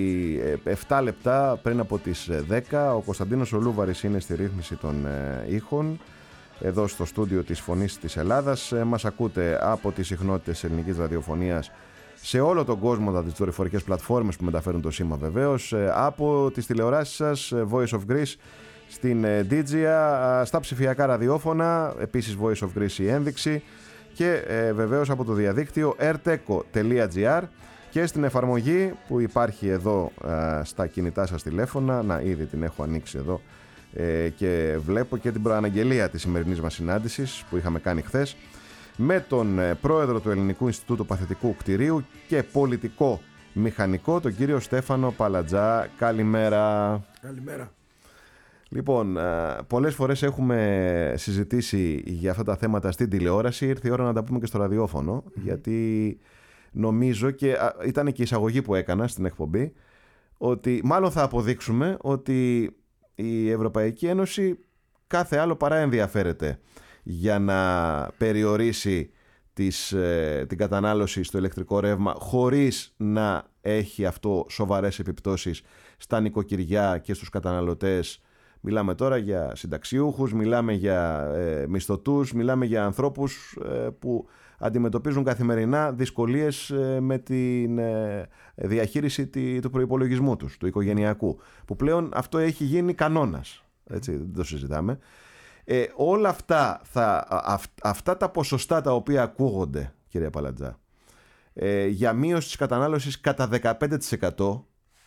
επτά λεπτά πριν από τις δέκα. Ο Κωνσταντίνος ο Λούβαρης είναι στη ρύθμιση των ήχων εδώ στο στούντιο της Φωνής της Ελλάδας. Μας ακούτε από τις συχνότητες ελληνικής ραδιοφωνίας σε όλο τον κόσμο, από τις δορυφορικές πλατφόρμες που μεταφέρουν το σήμα βεβαίως, από τις τηλεοράσεις σας, Voice of Greece στην Digi, στα ψηφιακά ραδιόφωνα, επίσης Voice of Greece η ένδειξη, και ε, βεβαίως από το διαδίκτυο erteco τελεία gr και στην εφαρμογή που υπάρχει εδώ ε, στα κινητά σας τηλέφωνα. Να, ήδη την έχω ανοίξει εδώ ε, και βλέπω και την προαναγγελία της σημερινής μας συνάντησης που είχαμε κάνει χθες με τον ε, πρόεδρο του Ελληνικού Ινστιτούτου Παθητικού Κτηρίου και πολιτικό μηχανικό, τον κύριο Στέφανο Παλατζά. Καλημέρα. Καλημέρα. Λοιπόν, πολλές φορές έχουμε συζητήσει για αυτά τα θέματα στην τηλεόραση. Ήρθε η ώρα να τα πούμε και στο ραδιόφωνο, mm-hmm. γιατί νομίζω, και ήταν και η εισαγωγή που έκανα στην εκπομπή, ότι μάλλον θα αποδείξουμε ότι η Ευρωπαϊκή Ένωση κάθε άλλο παρά ενδιαφέρεται για να περιορίσει τις, την κατανάλωση στο ηλεκτρικό ρεύμα χωρίς να έχει αυτό σοβαρές επιπτώσεις στα νοικοκυριά και στους καταναλωτές. Μιλάμε τώρα για συνταξιούχους, μιλάμε για ε, μισθωτούς, μιλάμε για ανθρώπους ε, που αντιμετωπίζουν καθημερινά δυσκολίες ε, με τη ε, διαχείριση τη, του προϋπολογισμού τους, του οικογενειακού, που πλέον αυτό έχει γίνει κανόνας, έτσι, δεν το συζητάμε. Ε, όλα αυτά, θα, αυ, αυτά τα ποσοστά τα οποία ακούγονται, κύριε Παλατζά, ε, για μείωση της κατανάλωσης κατά δεκαπέντε τοις εκατό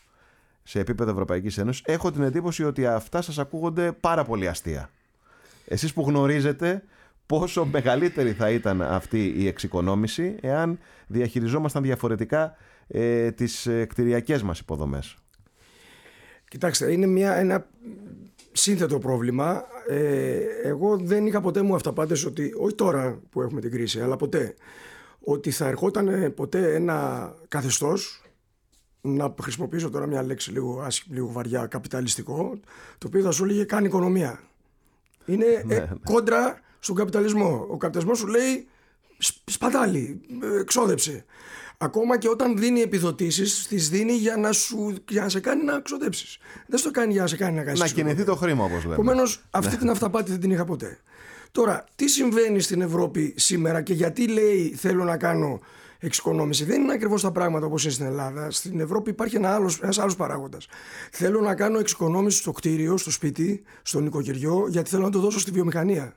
σε επίπεδο Ευρωπαϊκής Ένωσης, έχω την εντύπωση ότι αυτά σας ακούγονται πάρα πολύ αστεία. Εσείς που γνωρίζετε πόσο μεγαλύτερη θα ήταν αυτή η εξοικονόμηση εάν διαχειριζόμασταν διαφορετικά ε, τις κτηριακές μας υποδομές. Κοιτάξτε, είναι μια, ένα σύνθετο πρόβλημα. Ε, εγώ δεν είχα ποτέ μου αυταπάτες ότι, όχι τώρα που έχουμε την κρίση, αλλά ποτέ, ότι θα ερχόταν ποτέ ένα καθεστώς, να χρησιμοποιήσω τώρα μια λέξη λίγο, λίγο βαριά, καπιταλιστικό, το οποίο θα σου λέγε κάνει οικονομία. Είναι ναι, ε, ναι. κόντρα στον καπιταλισμό. Ο καπιταλισμός σου λέει σπατάλη, ξόδεψε. Ακόμα και όταν δίνει επιδοτήσεις, τις δίνει για να, σου, για να σε κάνει να ξοδέψεις. Δεν στο κάνει για να σε κάνει να κάνεις. Να κινηθεί το χρήμα, όπως λέμε. Επομένως, αυτή την αυταπάτη δεν την είχα ποτέ. Τώρα, τι συμβαίνει στην Ευρώπη σήμερα και γιατί λέει θέλω να κάνω εξοικονόμηση? Δεν είναι ακριβώς τα πράγματα όπως είναι στην Ελλάδα. Στην Ευρώπη υπάρχει ένα άλλος, ένας άλλος παράγοντας. Θέλω να κάνω εξοικονόμηση στο κτίριο, στο σπίτι, στο νοικοκυριό, γιατί θέλω να το δώσω στη βιομηχανία.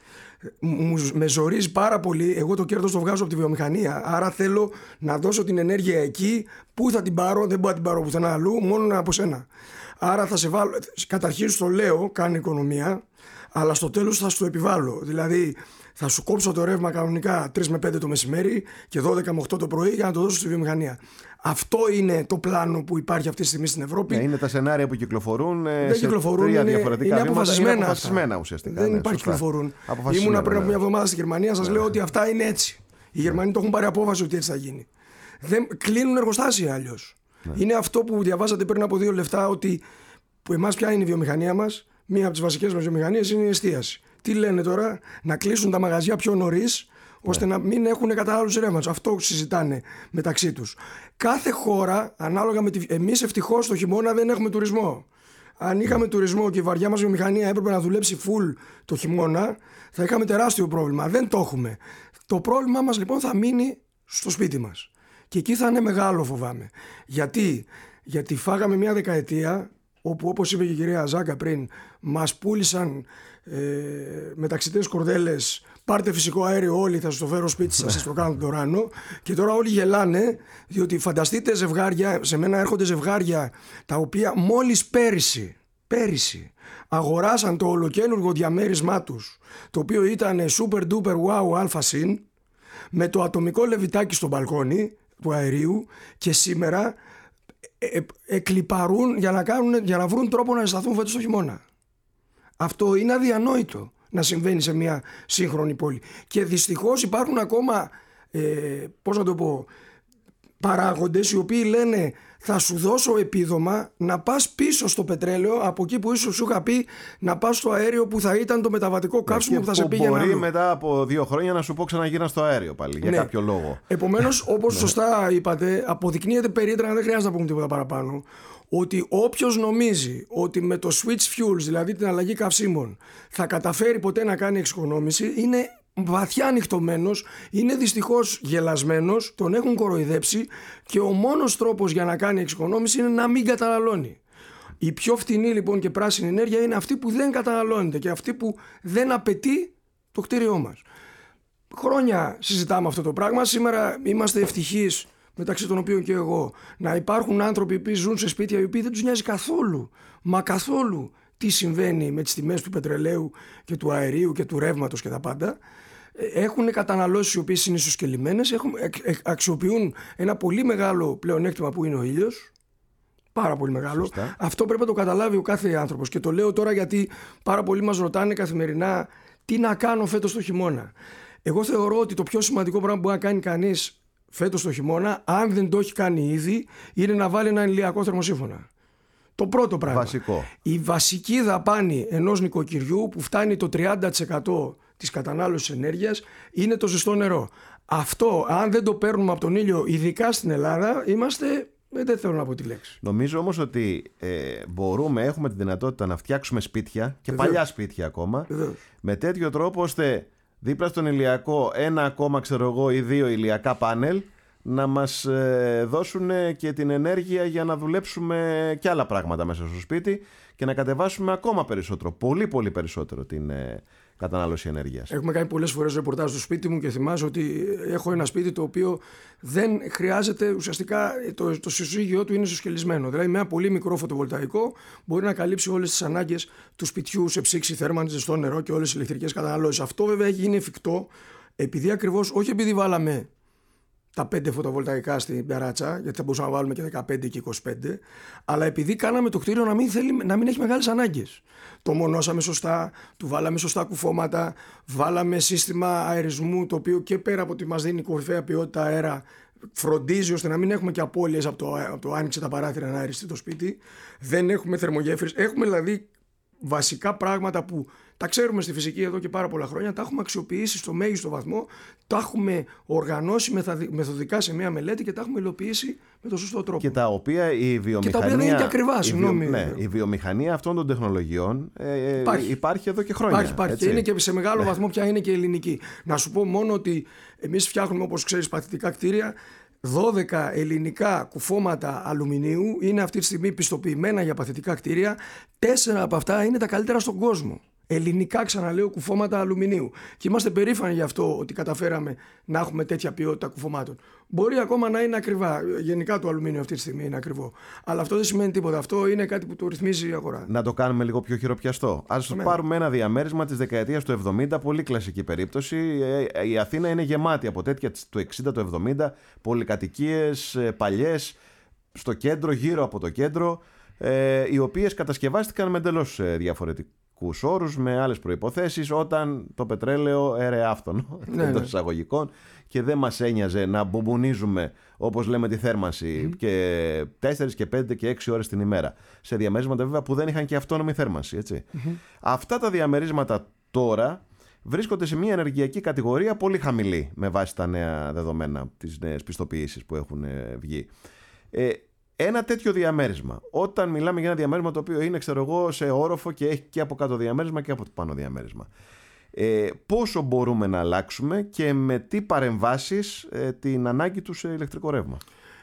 Μου, με ζορίζει πάρα πολύ. Εγώ το κέρδος το βγάζω από τη βιομηχανία. Άρα θέλω να δώσω την ενέργεια εκεί. Πού θα την πάρω? Δεν μπορώ να την πάρω πουθενά αλλού, μόνο από σένα. Άρα θα σε βάλω. Καταρχήν στο λέω, κάνει οικονομία, αλλά στο τέλος θα σου το επιβάλλω. Δηλαδή θα σου κόψω το ρεύμα κανονικά τρεις με πέντε το μεσημέρι και δώδεκα με οκτώ το πρωί για να το δώσω στη βιομηχανία. Αυτό είναι το πλάνο που υπάρχει αυτή τη στιγμή στην Ευρώπη. Ναι, είναι τα σενάρια που κυκλοφορούν, δεν σε κυκλοφορούν, τρία είναι, διαφορετικά είναι βήματα. αποφασισμένα, είναι αποφασισμένα ουσιαστικά. Δεν ναι, υπάρχει σωστά. κυκλοφορούν. Ήμουνα πριν από μια εβδομάδα στη Γερμανία, σας ναι. λέω ότι αυτά είναι έτσι. Οι Γερμανοί το έχουν πάρει απόφαση ότι έτσι θα γίνει. Δεν, κλείνουν εργοστάσια αλλιώς. Ναι. Είναι αυτό που διαβάζατε πριν από δύο λεπτά, ότι που εμάς ποια είναι η βιομηχανία μας? Μία από τις βασικές μας βιομηχανίες είναι η εστίαση. Τι λένε τώρα? Να κλείσουν τα μαγαζιά πιο νωρίς, ώστε ναι. να μην έχουν κατανάλωση ρεύματος. Αυτό συζητάνε μεταξύ τους. Κάθε χώρα, ανάλογα με τη... Εμείς ευτυχώς το χειμώνα δεν έχουμε τουρισμό. Αν είχαμε τουρισμό και η βαριά μας βιομηχανία έπρεπε να δουλέψει full το χειμώνα, θα είχαμε τεράστιο πρόβλημα. Δεν το έχουμε. Το πρόβλημά μας λοιπόν θα μείνει στο σπίτι μας. Και εκεί θα είναι μεγάλο, φοβάμαι. Γιατί? Γιατί φάγαμε μια δεκαετία όπου, όπως είπε και η κυρία Ζάκα πριν, μας πούλησαν ε, μεταξυτές κορδέλες, πάρτε φυσικό αέριο όλοι, θα σας το φέρω σπίτι σας, σας το κάνω τον ουρανό. Και τώρα όλοι γελάνε, διότι φανταστείτε ζευγάρια, σε μένα έρχονται ζευγάρια τα οποία μόλις πέρυσι, πέρυσι αγοράσαν το ολοκαίνουργο διαμέρισμά τους, το οποίο ήταν super duper wow αλφα συν, με το ατομικό λεβιτάκι στο μπαλκόνι του αερίου, και σήμερα ε, ε, εκλιπαρούν για να, κάνουν, για να βρουν τρόπο να ζεσταθούν φέτος το χειμώνα. Αυτό είναι αδιανόητο να συμβαίνει σε μια σύγχρονη πόλη. Και δυστυχώς υπάρχουν ακόμα ε, πώς να το πω, παράγοντες οι οποίοι λένε θα σου δώσω επίδομα να πας πίσω στο πετρέλαιο, από εκεί που ίσως σου είχα πει να πας στο αέριο που θα ήταν το μεταβατικό καύσιμο που θα σε πήγαινε. Μπορεί μετά από δύο χρόνια να σου πω ξαναγίνα στο αέριο πάλι, για ναι. κάποιο λόγο. Επομένως, όπως σωστά είπατε, αποδεικνύεται περίτρανα, δεν χρειάζεται να πούμε τίποτα παραπάνω, ότι όποιος νομίζει ότι με το switch fuels, δηλαδή την αλλαγή καυσίμων, θα καταφέρει ποτέ να κάνει εξοικονόμηση, είναι βαθιά ανοιχτωμένος, είναι δυστυχώς γελασμένος, τον έχουν κοροϊδέψει, και ο μόνος τρόπος για να κάνει εξοικονόμηση είναι να μην καταναλώνει. Η πιο φτηνή λοιπόν και πράσινη ενέργεια είναι αυτή που δεν καταναλώνεται και αυτή που δεν απαιτεί το κτίριό μας. Χρόνια συζητάμε αυτό το πράγμα. Σήμερα είμαστε ευτυχείς, μεταξύ των οποίων και εγώ, να υπάρχουν άνθρωποι που ζουν σε σπίτια οι οποίοι δεν τους νοιάζει καθόλου, μα καθόλου, τι συμβαίνει με τις τιμές του πετρελαίου και του αερίου και του ρεύματος και τα πάντα. Έχουν καταναλώσεις οι οποίες είναι ισοσκελημένες, έχουν, αξιοποιούν ένα πολύ μεγάλο πλεονέκτημα που είναι ο ήλιος. Πάρα πολύ μεγάλο. Σωστά. Αυτό πρέπει να το καταλάβει ο κάθε άνθρωπος. Και το λέω τώρα γιατί πάρα πολλοί μας ρωτάνε καθημερινά τι να κάνω φέτος το χειμώνα. Εγώ θεωρώ ότι το πιο σημαντικό πράγμα που μπορεί να κάνει κανείς φέτος το χειμώνα, αν δεν το έχει κάνει ήδη, είναι να βάλει ένα ηλιακό θερμοσύφωνα. Το πρώτο πράγμα. Βασικό. Η βασική δαπάνη ενός νοικοκυριού, που φτάνει το τριάντα τοις εκατό της κατανάλωσης ενέργειας, είναι το ζεστό νερό. Αυτό, αν δεν το παίρνουμε από τον ήλιο, ειδικά στην Ελλάδα, είμαστε... Δεν θέλω να πω τη λέξη. Νομίζω όμως ότι ε, μπορούμε, έχουμε τη δυνατότητα να φτιάξουμε σπίτια, και Βεβαίως. παλιά σπίτια ακόμα, Βεβαίως. με τέτοιο τρόπο ώστε δίπλα στον ηλιακό ένα ακόμα, ξέρω εγώ, ή δύο ηλιακά πάνελ να μας ε, δώσουν και την ενέργεια για να δουλέψουμε και άλλα πράγματα μέσα στο σπίτι και να κατεβάσουμε ακόμα περισσότερο, πολύ πολύ περισσότερο την ε, κατανάλωση ενέργειας. Έχουμε κάνει πολλές φορές ρεπορτάζ στο σπίτι μου και θυμάσαι ότι έχω ένα σπίτι το οποίο δεν χρειάζεται, ουσιαστικά το, το συζύγιο του είναι ισοσκελισμένο. Δηλαδή με ένα πολύ μικρό φωτοβολταϊκό μπορεί να καλύψει όλες τις ανάγκες του σπιτιού σε ψήξη, θέρμανση, ζεστό νερό και όλες τις ηλεκτρικές καταναλώσεις. Αυτό βέβαια έχει γίνει εφικτό επειδή ακριβώς, όχι επειδή βάλαμε τα πέντε φωτοβολταϊκά στην ταράτσα, γιατί θα μπορούσαμε να βάλουμε και δεκαπέντε και είκοσι πέντε, αλλά επειδή κάναμε το κτίριο να μην, θέλει, να μην έχει μεγάλες ανάγκες. Το μονώσαμε σωστά, του βάλαμε σωστά κουφώματα, βάλαμε σύστημα αερισμού, το οποίο και πέρα από ότι μας δίνει κορυφαία ποιότητα αέρα, φροντίζει ώστε να μην έχουμε και απώλειες από το, από το άνοιξε τα παράθυρα να αεριστεί το σπίτι. Δεν έχουμε θερμογέφυρες. Έχουμε δηλαδή βασικά πράγματα που τα ξέρουμε στη φυσική εδώ και πάρα πολλά χρόνια, τα έχουμε αξιοποιήσει στο μέγιστο βαθμό, τα έχουμε οργανώσει μεθοδικά σε μια μελέτη και τα έχουμε υλοποιήσει με τον σωστό τρόπο. Και τα οποία η βιομηχανία. Και τα οποία δεν είναι και ακριβά, συγγνώμη. Ναι, η βιομηχανία αυτών των τεχνολογιών ε, υπάρχει. υπάρχει εδώ και χρόνια. Υπάρχει, υπάρχει. Και είναι και σε μεγάλο ναι. βαθμό πια είναι και ελληνική. Να σου πω μόνο ότι εμείς φτιάχνουμε, όπως ξέρεις, παθητικά κτίρια. δώδεκα ελληνικά κουφώματα αλουμινίου είναι αυτή τη στιγμή πιστοποιημένα για παθητικά κτίρια. Τέσσερα από αυτά είναι τα καλύτερα στον κόσμο. Ελληνικά, ξαναλέω, κουφώματα αλουμινίου. Και είμαστε περήφανοι γι' αυτό ότι καταφέραμε να έχουμε τέτοια ποιότητα κουφωμάτων. Μπορεί ακόμα να είναι ακριβά. Γενικά το αλουμίνιο αυτή τη στιγμή είναι ακριβό. Αλλά αυτό δεν σημαίνει τίποτα. Αυτό είναι κάτι που το ρυθμίζει η αγορά. Να το κάνουμε λίγο πιο χειροπιαστό. Ας πάρουμε ένα διαμέρισμα της δεκαετίας του εβδομήντα, πολύ κλασική περίπτωση. Η Αθήνα είναι γεμάτη από τέτοια του εξήντα, του εβδομήντα, πολυκατοικίες παλιές στο κέντρο, γύρω από το κέντρο, οι οποίες κατασκευάστηκαν με εντελώς διαφορετικό όρους, με άλλες προϋποθέσεις, όταν το πετρέλαιο έρεε άφθονο ναι, εντός ναι. εισαγωγικών και δεν μας ένοιαζε να μπουμπουνίζουμε, όπως λέμε, τη θέρμανση mm. και τέσσερις και πέντε και έξι ώρες την ημέρα σε διαμερίσματα βέβαια που δεν είχαν και αυτόνομη θέρμανση, έτσι. Mm-hmm. Αυτά τα διαμερίσματα τώρα βρίσκονται σε μια ενεργειακή κατηγορία πολύ χαμηλή με βάση τα νέα δεδομένα, τις νέες πιστοποιήσεις που έχουν βγει. Ε, Ένα τέτοιο διαμέρισμα, όταν μιλάμε για ένα διαμέρισμα το οποίο είναι, ξέρω εγώ, σε όροφο και έχει και από κάτω διαμέρισμα και από πάνω διαμέρισμα, ε, πόσο μπορούμε να αλλάξουμε και με τι παρεμβάσεις ε, την ανάγκη του σε ηλεκτρικό ρεύμα?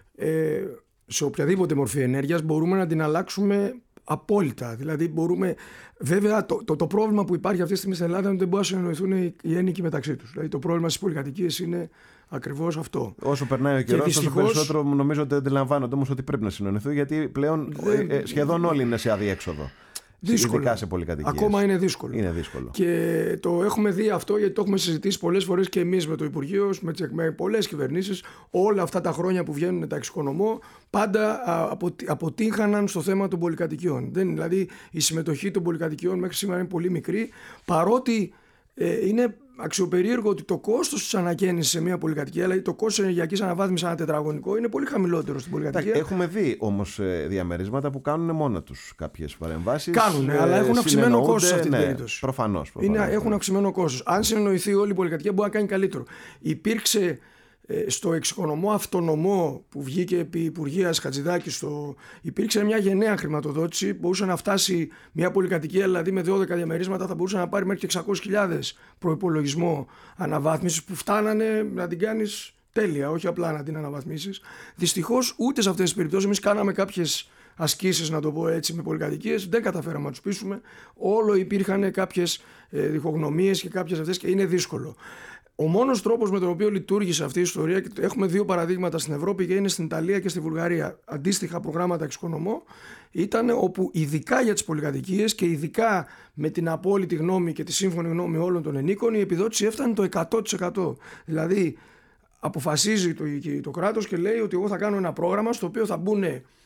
Ε, σε οποιαδήποτε μορφή ενέργειας μπορούμε να την αλλάξουμε απόλυτα. Δηλαδή μπορούμε, βέβαια το, το, το πρόβλημα που υπάρχει αυτή τη στιγμή στην Ελλάδα είναι ότι δεν μπορούν να συνεννοηθούν οι, οι ένοικοι μεταξύ τους. Δηλαδή το πρόβλημα στις πολυκατοικίες είναι ακριβώς αυτό. Όσο περνάει ο καιρός, δυστυχώς, τόσο περισσότερο νομίζω ότι αντιλαμβάνονται όμως ότι πρέπει να συνεννοηθούν, γιατί πλέον δεν, ε, σχεδόν όλοι είναι σε αδιέξοδο. Δύσκολο. Ειδικά σε πολυκατοικίες. Ακόμα είναι δύσκολο. είναι δύσκολο. Και το έχουμε δει αυτό, γιατί το έχουμε συζητήσει πολλές φορές και εμείς με το Υπουργείο, με, με πολλές κυβερνήσεις. Όλα αυτά τα χρόνια που βγαίνουν τα εξοικονομώ, πάντα αποτύχαναν στο θέμα των πολυκατοικιών. Δεν, δηλαδή η συμμετοχή των πολυκατοικιών μέχρι σήμερα είναι πολύ μικρή, παρότι ε, είναι αξιοπερίεργο ότι το κόστος της ανακαίνησης σε μια πολυκατοικία, δηλαδή το κόστος ενεργειακής αναβάθμισης ανά τετραγωνικό, είναι πολύ χαμηλότερο στην πολυκατοικία. Έχουμε δει όμως διαμερίσματα που κάνουν μόνα τους κάποιες παρεμβάσεις. Κάνουν, ε, αλλά έχουν αυξημένο κόστος σε αυτή την ναι, περίπτωση. Προφανώς. προφανώς είναι, ναι. Έχουν αυξημένο κόστος. Αν συνεννοηθεί όλη η πολυκατοικία, μπορεί να κάνει καλύτερο. Υπήρξε ε, στο εξοικονομώ αυτονομό που βγήκε επί Υπουργείας Χατζηδάκη, στο... υπήρξε μια γενναία χρηματοδότηση. Μπορούσε να φτάσει μια πολυκατοικία, δηλαδή με δώδεκα διαμερίσματα, θα μπορούσε να πάρει μέχρι και εξακόσιες χιλιάδες προϋπολογισμό αναβάθμισης, που φτάνανε να την κάνεις τέλεια, όχι απλά να την αναβαθμίσεις. Δυστυχώς ούτε σε αυτές τις περιπτώσεις. Εμείς κάναμε κάποιες ασκήσεις, να το πω έτσι, με πολυκατοικίες, δεν καταφέραμε να τους πείσουμε. Όλο υπήρχαν κάποιες ε, διχογνωμίες και κάποιες αυτές, και είναι δύσκολο. Ο μόνος τρόπος με τον οποίο λειτουργήσε αυτή η ιστορία, και έχουμε δύο παραδείγματα στην Ευρώπη και είναι στην Ιταλία και στη Βουλγαρία, αντίστοιχα προγράμματα εξοικονομώ, ήταν όπου ειδικά για τις πολυκατοικίες και ειδικά με την απόλυτη γνώμη και τη σύμφωνη γνώμη όλων των ενίκων, η επιδότηση έφτανε το εκατό τοις εκατό. Δηλαδή αποφασίζει το, το κράτος και λέει ότι εγώ θα κάνω ένα πρόγραμμα στο οποίο θα μπουν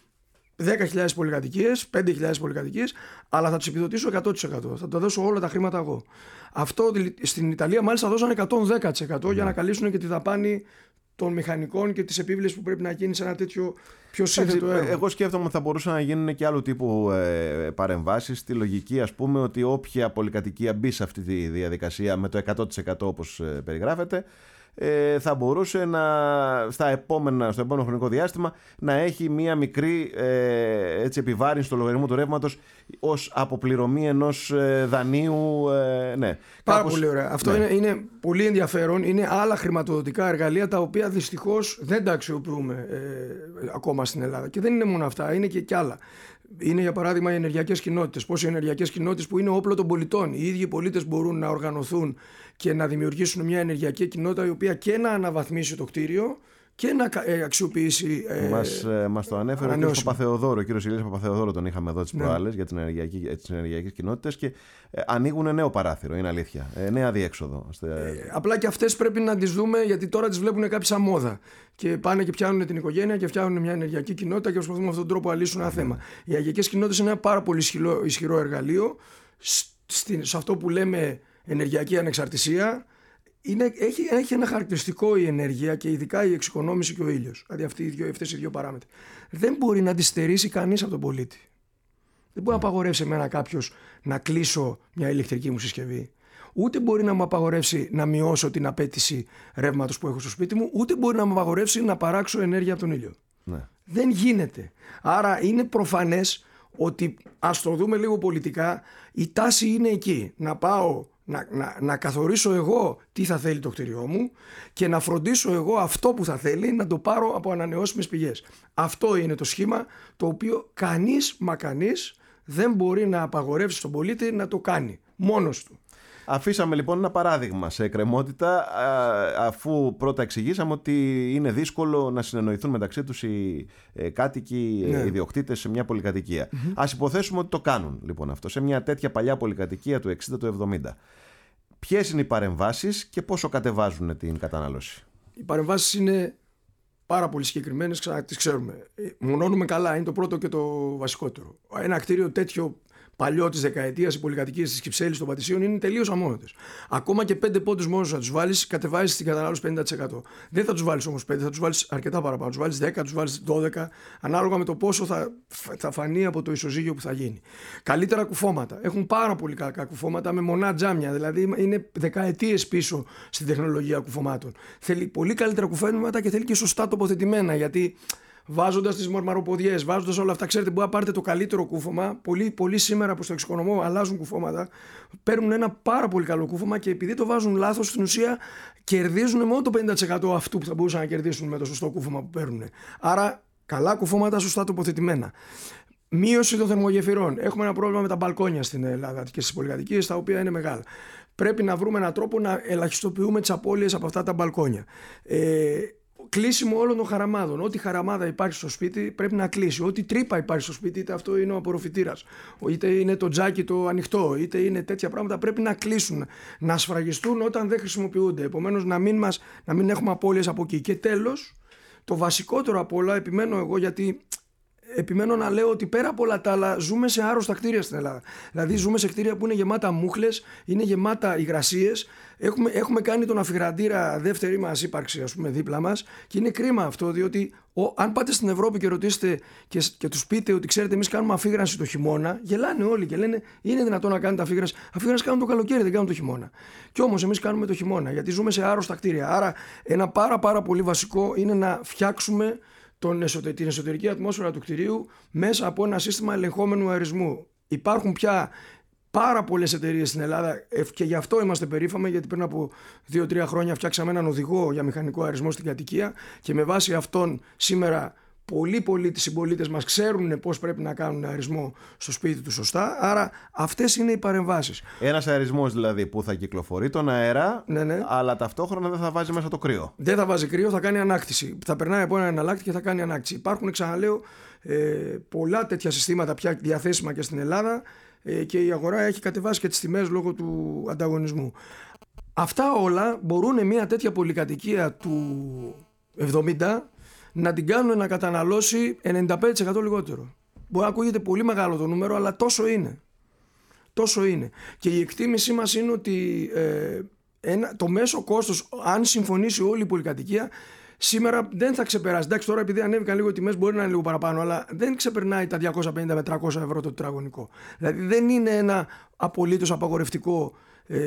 δέκα χιλιάδες πολυκατοικίες, πέντε χιλιάδες πολυκατοικίες, αλλά θα τους επιδοτήσω εκατό τοις εκατό. Θα τα δώσω όλα τα χρήματα εγώ. Αυτό στην Ιταλία μάλιστα δώσανε εκατόν δέκα τοις εκατό για να καλύψουν και τη δαπάνη των μηχανικών και τις επίβλεψεις που πρέπει να γίνει σε ένα τέτοιο πιο σύνθετο έργο. Εγώ σκέφτομαι ότι θα μπορούσαν να γίνουν και άλλου τύπου ε, παρεμβάσεις, στη λογική, ας πούμε, ότι όποια πολυκατοικία μπει σε αυτή τη διαδικασία με το εκατό τοις εκατό όπως ε, περιγράφεται, Ε, θα μπορούσε να, στα επόμενα, στο επόμενο χρονικό διάστημα να έχει μία μικρή ε, έτσι, επιβάρυνση στο λογαριασμό του ρεύματος ως αποπληρωμή ενός ε, δανείου. Ε, ναι. Πάρα Κάπως... πολύ ωραία. Αυτό ναι. είναι, είναι πολύ ενδιαφέρον. Είναι άλλα χρηματοδοτικά εργαλεία τα οποία δυστυχώς δεν τα αξιοποιούμε ε, ακόμα στην Ελλάδα. Και δεν είναι μόνο αυτά, είναι και, και άλλα. Είναι για παράδειγμα οι ενεργειακές κοινότητες. Πώς οι ενεργειακές κοινότητες, που είναι όπλο των πολιτών, οι ίδιοι οι πολίτες μπορούν να οργανωθούν και να δημιουργήσουν μια ενεργειακή κοινότητα η οποία και να αναβαθμίσει το κτίριο και να αξιοποιήσει. Ε, μας, ε, μας το ανέφερε ο κ. Παπαθεοδόρου. Ο κ. Ηλίας Παπαθεοδόρου τον είχαμε εδώ τις ναι. προάλλες για τις ενεργειακές κοινότητες και ε, ανοίγουν νέο παράθυρο, είναι αλήθεια. Ε, νέα διέξοδο. Ε, απλά και αυτές πρέπει να τις δούμε, γιατί τώρα τις βλέπουν κάποιοι σαν μόδα. Και πάνε και πιάνουν την οικογένεια και φτιάχνουν μια ενεργειακή κοινότητα και προσπαθούν με αυτόν τον τρόπο να λύσουν ένα mm. θέμα. Οι ενεργειακές κοινότητες είναι ένα πάρα πολύ ισχυρό, ισχυρό εργαλείο. Στην, σε αυτό που λέμε ενεργειακή ανεξαρτησία. Είναι, έχει, έχει ένα χαρακτηριστικό η ενέργεια και ειδικά η εξοικονόμηση και ο ήλιος. Δηλαδή αυτοί οι δύο, αυτές οι δύο παράμετροι. Δεν μπορεί να τη στερήσει κανείς από τον πολίτη. Δεν μπορεί να απαγορεύσει εμένα κάποιος να κλείσω μια ηλεκτρική μου συσκευή. Ούτε μπορεί να μου απαγορεύσει να μειώσω την απέτηση ρεύματος που έχω στο σπίτι μου, ούτε μπορεί να μου απαγορεύσει να παράξω ενέργεια από τον ήλιο. Ναι. Δεν γίνεται. Άρα είναι προφανές ότι, ας το δούμε λίγο πολιτικά, η τάση είναι εκεί. Να πάω να, να, να καθορίσω εγώ τι θα θέλει το κτίριό μου και να φροντίσω εγώ αυτό που θα θέλει να το πάρω από ανανεώσιμες πηγές. Αυτό είναι το σχήμα το οποίο κανείς μα κανείς δεν μπορεί να απαγορεύσει στον πολίτη να το κάνει μόνος του. Αφήσαμε λοιπόν ένα παράδειγμα σε εκκρεμότητα, αφού πρώτα εξηγήσαμε ότι είναι δύσκολο να συνεννοηθούν μεταξύ τους οι κάτοικοι, ναι. οι ιδιοκτήτες σε μια πολυκατοικία. Mm-hmm. Ας υποθέσουμε ότι το κάνουν λοιπόν αυτό σε μια τέτοια παλιά πολυκατοικία του εξήντα του εβδομήντα. Ποιες είναι οι παρεμβάσεις και πόσο κατεβάζουν την κατανάλωση? Οι παρεμβάσεις είναι πάρα πολύ συγκεκριμένες, τις ξέρουμε. Μονώνουμε καλά, είναι το πρώτο και το βασικότερο. Ένα κτίριο τέτοιο παλιό της δεκαετίας, οι πολυκατοικίες της Κυψέλης των Πατησίων είναι τελείως αμόνωτες. Ακόμα και πέντε πόντους μόνος να τους βάλεις, κατεβάζεις την κατανάλωση πενήντα τοις εκατό. Δεν θα τους βάλεις όμως πέντε, θα τους βάλεις αρκετά παραπάνω. Τους βάλεις δέκα, τους βάλεις δώδεκα, ανάλογα με το πόσο θα, θα φανεί από το ισοζύγιο που θα γίνει. Καλύτερα κουφώματα. Έχουν πάρα πολύ κακά κουφώματα με μονά τζάμια, δηλαδή είναι δεκαετίες πίσω στην τεχνολογία κουφωμάτων. Θέλει πολύ καλύτερα κουφώματα και θέλει και σωστά τοποθετημένα, γιατί βάζοντας τις μαρμαροποδιές, βάζοντας όλα αυτά, ξέρετε, μπορεί να πάρετε το καλύτερο κούφωμα. Πολλοί, πολλοί σήμερα που στο εξοικονομώ αλλάζουν κουφώματα, παίρνουν ένα πάρα πολύ καλό κούφωμα και επειδή το βάζουν λάθος, στην ουσία κερδίζουν μόνο το πενήντα τοις εκατό αυτού που θα μπορούσαν να κερδίσουν με το σωστό κούφωμα που παίρνουν. Άρα, καλά κουφώματα, σωστά τοποθετημένα. Μείωση των θερμογεφυρών. Έχουμε ένα πρόβλημα με τα μπαλκόνια στην Ελλάδα και στις πολυκατοικίες, τα οποία είναι μεγάλα. Πρέπει να βρούμε έναν τρόπο να ελαχιστοποιούμε τις απώλειες από αυτά τα μπαλκόνια. Ε, Κλείσιμο όλων των χαραμάδων. Ό,τι χαραμάδα υπάρχει στο σπίτι πρέπει να κλείσει. Ό,τι τρύπα υπάρχει στο σπίτι, είτε αυτό είναι ο απορροφητήρας, είτε είναι το τζάκι το ανοιχτό, είτε είναι τέτοια πράγματα, πρέπει να κλείσουν, να σφραγιστούν όταν δεν χρησιμοποιούνται. Επομένως, να μην, μας, να μην έχουμε απώλειες από εκεί. Και τέλος, το βασικότερο απ' όλα, επιμένω εγώ, γιατί επιμένω να λέω ότι πέρα από όλα τα άλλα ζούμε σε άρρωστα κτίρια στην Ελλάδα. Δηλαδή ζούμε σε κτίρια που είναι γεμάτα μούχλες, είναι γεμάτα υγρασίες. Έχουμε, έχουμε κάνει τον αφιγραντήρα δεύτερη μας ύπαρξη, ας πούμε, δίπλα μας, και είναι κρίμα αυτό, διότι ο, αν πάτε στην Ευρώπη και ρωτήσετε και, και τους πείτε ότι ξέρετε, εμείς κάνουμε αφίγρανση το χειμώνα, γελάνε όλοι και λένε είναι δυνατόν να κάνετε αφίγρανση? Αφίγρανση κάνουν το καλοκαίρι, δεν κάνουν το χειμώνα. Κι όμως εμείς κάνουμε το χειμώνα, γιατί ζούμε σε άρρωστα κτίρια. Άρα ένα πάρα, πάρα πολύ βασικό είναι να φτιάξουμε τον εσωτε, την εσωτερική ατμόσφαιρα του κτηρίου μέσα από ένα σύστημα ελεγχόμενου αερισμού. Υπάρχουν πια πάρα πολλές εταιρείες στην Ελλάδα και γι' αυτό είμαστε περήφανοι, γιατί πριν από δύο τρία χρόνια φτιάξαμε έναν οδηγό για μηχανικό αερισμό στην κατοικία και με βάση αυτόν σήμερα πολλοί πολίτες, συμπολίτες μας ξέρουν πώς πρέπει να κάνουν αερισμό στο σπίτι του σωστά. Άρα αυτές είναι οι παρεμβάσεις. Ένας αερισμός δηλαδή που θα κυκλοφορεί τον αέρα, ναι, ναι. αλλά ταυτόχρονα δεν θα βάζει μέσα το κρύο. Δεν θα βάζει κρύο, θα κάνει ανάκτηση. Θα περνάει από ένα εναλλάκτη και θα κάνει ανάκτηση. Υπάρχουν, ξαναλέω, ε, πολλά τέτοια συστήματα πια διαθέσιμα και στην Ελλάδα ε, και η αγορά έχει κατεβάσει και τις τιμές λόγω του ανταγωνισμού. Αυτά όλα μπορούν μια τέτοια πολυκατοικία του εβδομήντα να την κάνουν να καταναλώσει ενενήντα πέντε τοις εκατό λιγότερο. Μπορεί να ακούγεται πολύ μεγάλο το νούμερο, αλλά τόσο είναι. Τόσο είναι. Και η εκτίμησή μας είναι ότι ε, ένα, το μέσο κόστος, αν συμφωνήσει όλη η πολυκατοικία, σήμερα δεν θα ξεπεράσει. Εντάξει, τώρα επειδή ανέβηκαν λίγο οι τιμές, μπορεί να είναι λίγο παραπάνω, αλλά δεν ξεπερνάει τα διακόσια πενήντα με τριακόσια ευρώ το τετραγωνικό. Δηλαδή δεν είναι ένα απολύτως απαγορευτικό ε,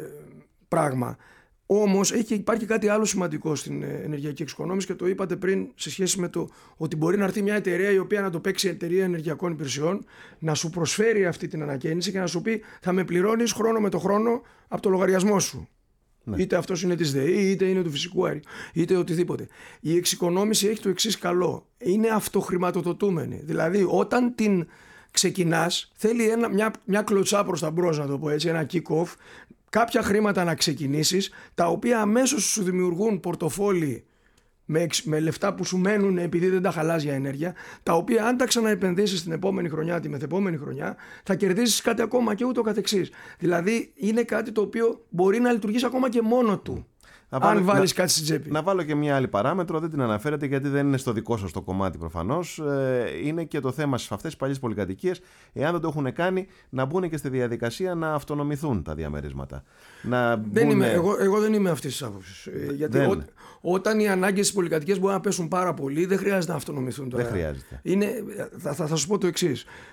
πράγμα. Όμως έχει, υπάρχει κάτι άλλο σημαντικό στην ενεργειακή εξοικονόμηση και το είπατε πριν σε σχέση με το ότι μπορεί να έρθει μια εταιρεία η οποία να το παίξει εταιρεία ενεργειακών υπηρεσιών, να σου προσφέρει αυτή την ανακαίνιση και να σου πει θα με πληρώνεις χρόνο με το χρόνο από το λογαριασμό σου. Ναι. Είτε αυτός είναι της ΔΕΗ, είτε είναι του φυσικού αερίου, είτε οτιδήποτε. Η εξοικονόμηση έχει το εξής καλό. Είναι αυτοχρηματοδοτούμενη. Δηλαδή όταν την ξεκινάς θέλει ένα, μια, μια κλωτσά προς τα μπρος, να το πω έτσι, ένα kick-off, κάποια χρήματα να ξεκινήσεις, τα οποία αμέσως σου δημιουργούν πορτοφόλι με, με λεφτά που σου μένουν επειδή δεν τα χαλάς για ενέργεια, τα οποία αν τα ξαναεπενδύσεις την επόμενη χρονιά, τη μεθεπόμενη χρονιά, θα κερδίσεις κάτι ακόμα και ούτω καθεξής. Δηλαδή είναι κάτι το οποίο μπορεί να λειτουργήσει ακόμα και μόνο του. Να βάλω, αν βάλεις να, κάτι στην τσέπη. Να βάλω και μια άλλη παράμετρο, δεν την αναφέρετε γιατί δεν είναι στο δικό σας το κομμάτι προφανώς. Ε, είναι και το θέμα σε αυτές τις παλιές πολυκατοικίες, εάν δεν το έχουν κάνει, να μπουν και στη διαδικασία να αυτονομηθούν τα διαμερίσματα. Να δεν μπουν... είμαι, εγώ, εγώ δεν είμαι αυτής της άποψης. Ε, γιατί ό, όταν οι ανάγκες στις πολυκατοικίες μπορούν να πέσουν πάρα πολύ, δεν χρειάζεται να αυτονομηθούν τώρα. Δεν χρειάζεται. Είναι, θα, θα, θα σου πω το εξής.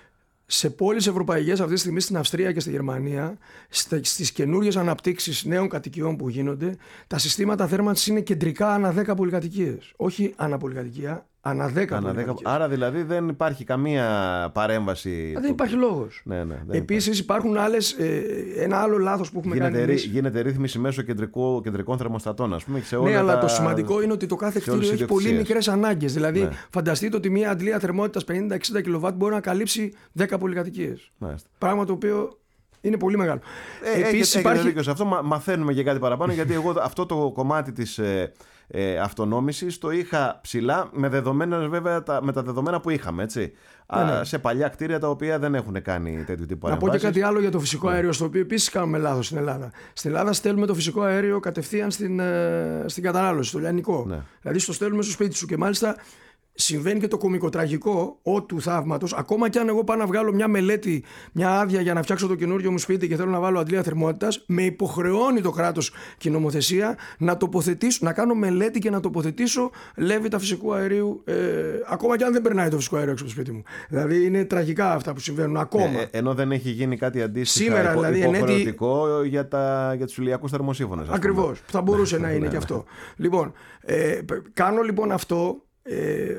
σε πόλεις ευρωπαϊκές αυτή τη στιγμή, στην Αυστρία και στη Γερμανία, στις καινούριες αναπτύξεις νέων κατοικιών που γίνονται, τα συστήματα θέρμανσης είναι κεντρικά ανά δέκα πολυκατοικίες. Όχι ανά πολυκατοικία, ανά δέκα πολυκατοικίες. Άρα δηλαδή δεν υπάρχει καμία παρέμβαση. Δεν υπάρχει λόγος. Ναι, ναι, Επίσης υπάρχουν άλλες, ε, ένα άλλο λάθος που έχουμε γίνεται κάνει. Ρί, εμείς. Γίνεται ρύθμιση μέσω κεντρικού, κεντρικών θερμοστατών, ας πούμε. Σε όλα ναι, αλλά τα... το σημαντικό είναι ότι το κάθε κτίριο έχει πολύ μικρές ανάγκες. Δηλαδή, ναι. φανταστείτε ότι μια αντλία θερμότητας πενήντα με εξήντα κιλοβάτ μπορεί να καλύψει δέκα πολυκατοικίες. Μάλιστα. Πράγμα το οποίο είναι πολύ μεγάλο. Ε, Επίσης υπάρχει... δίκιο σε αυτό, μα, μαθαίνουμε και κάτι παραπάνω, γιατί εγώ αυτό το κομμάτι της ε, ε, αυτονόμησης το είχα ψηλά με, δεδομένα, βέβαια, τα, με τα δεδομένα που είχαμε, έτσι. Ναι, ναι. Α, σε παλιά κτίρια τα οποία δεν έχουν κάνει τέτοιου τύπου παρεμβάσεις. Να πω και κάτι άλλο για το φυσικό αέριο, στο οποίο επίσης κάνουμε λάθος στην Ελλάδα. Στην Ελλάδα στέλνουμε το φυσικό αέριο κατευθείαν στην, στην κατανάλωση, στο λιανικό. Ναι. Δηλαδή στο στέλνουμε στο σπίτι σου και μάλιστα. Συμβαίνει και το κωμικοτραγικό, ό του θαύματος. Ακόμα και αν εγώ πάω να βγάλω μια μελέτη, μια άδεια για να φτιάξω το καινούριο μου σπίτι και θέλω να βάλω αντλία θερμότητας, με υποχρεώνει το κράτος και η νομοθεσία να τοποθετήσω, να κάνω μελέτη και να τοποθετήσω λέβητα φυσικού αερίου, ε, ακόμα και αν δεν περνάει το φυσικό αέριο έξω από το σπίτι μου. Δηλαδή είναι τραγικά αυτά που συμβαίνουν ακόμα. Ε, ενώ δεν έχει γίνει κάτι αντίστοιχο σήμερα, υπο, δηλαδή, υποχρεωτικό ενέτη... για, τα, για τους ηλιακούς θερμοσύφωνες. Ακριβώς. Θα μπορούσε να είναι και αυτό. Λοιπόν, ε, κάνω λοιπόν αυτό. Ε,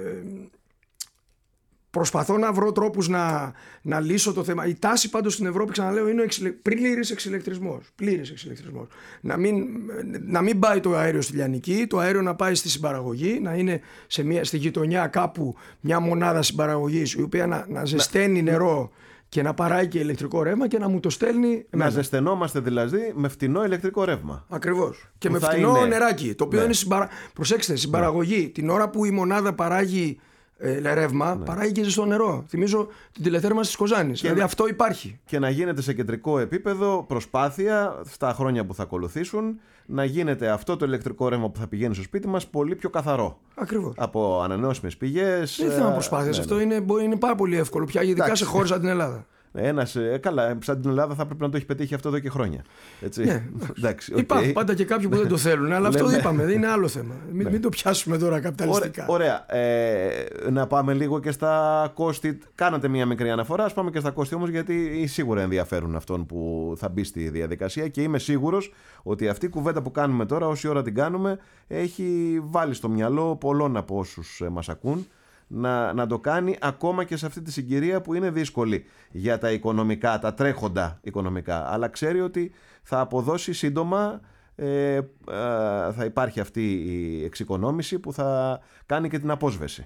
προσπαθώ να βρω τρόπους να, να λύσω το θέμα. Η τάση πάντως στην Ευρώπη, ξαναλέω, είναι ο εξηλε... πλήρης εξηλεκτρισμός. Πλήρης εξηλεκτρισμός. Να μην, να μην πάει το αέριο στη λιανική, το αέριο να πάει στη συμπαραγωγή, να είναι σε μια, στη γειτονιά κάπου μια μονάδα συμπαραγωγής η οποία να, να ζεσταίνει να... νερό και να παράγει και ηλεκτρικό ρεύμα και να μου το στέλνει. Να εμένα. Ζεσθενόμαστε δηλαδή με φτηνό ηλεκτρικό ρεύμα. Ακριβώς. Και με φτηνό είναι... νεράκι. Το οποίο ναι. είναι συμπαρα... Προσέξτε, συμπαραγωγή. Ναι. Την ώρα που η μονάδα παράγει ε, ρεύμα, ναι. παράγει και ζεστό νερό. Θυμίζω την τηλεθέρμανση της Κοζάνης. Δηλαδή να... αυτό υπάρχει. Και να γίνεται σε κεντρικό επίπεδο προσπάθεια στα χρόνια που θα ακολουθήσουν να γίνεται αυτό το ηλεκτρικό ρεύμα που θα πηγαίνει στο σπίτι μας πολύ πιο καθαρό. Ακριβώς. Από ανανεώσιμες πηγές. Δεν θέμα προσπάθειας. Ναι, αυτό ναι. Είναι, είναι πάρα πολύ εύκολο πια, ειδικά Εντάξει. σε χώρες σαν την Ελλάδα. Ένας, ε, καλά, σαν την Ελλάδα θα πρέπει να το έχει πετύχει αυτό εδώ και χρόνια. Έτσι. Ναι, εντάξει, okay. Υπάρχουν πάντα και κάποιοι που δεν το θέλουν, αλλά αυτό είπαμε, δεν είναι άλλο θέμα. Μην, ναι. μην το πιάσουμε τώρα καπιταλιστικά. Ωραία. Ε, να πάμε λίγο και στα κόστη. Κάνατε μια μικρή αναφορά, ας πάμε και στα κόστη όμως, γιατί σίγουρα ενδιαφέρουν αυτόν που θα μπει στη διαδικασία και είμαι σίγουρος ότι αυτή η κουβέντα που κάνουμε τώρα, όση ώρα την κάνουμε, έχει βάλει στο μυαλό πολλών από όσους μας ακούν. Να, να το κάνει ακόμα και σε αυτή τη συγκυρία που είναι δύσκολη για τα οικονομικά, τα τρέχοντα οικονομικά, αλλά ξέρει ότι θα αποδώσει σύντομα, ε, ε, θα υπάρχει αυτή η εξοικονόμηση που θα κάνει και την απόσβεση.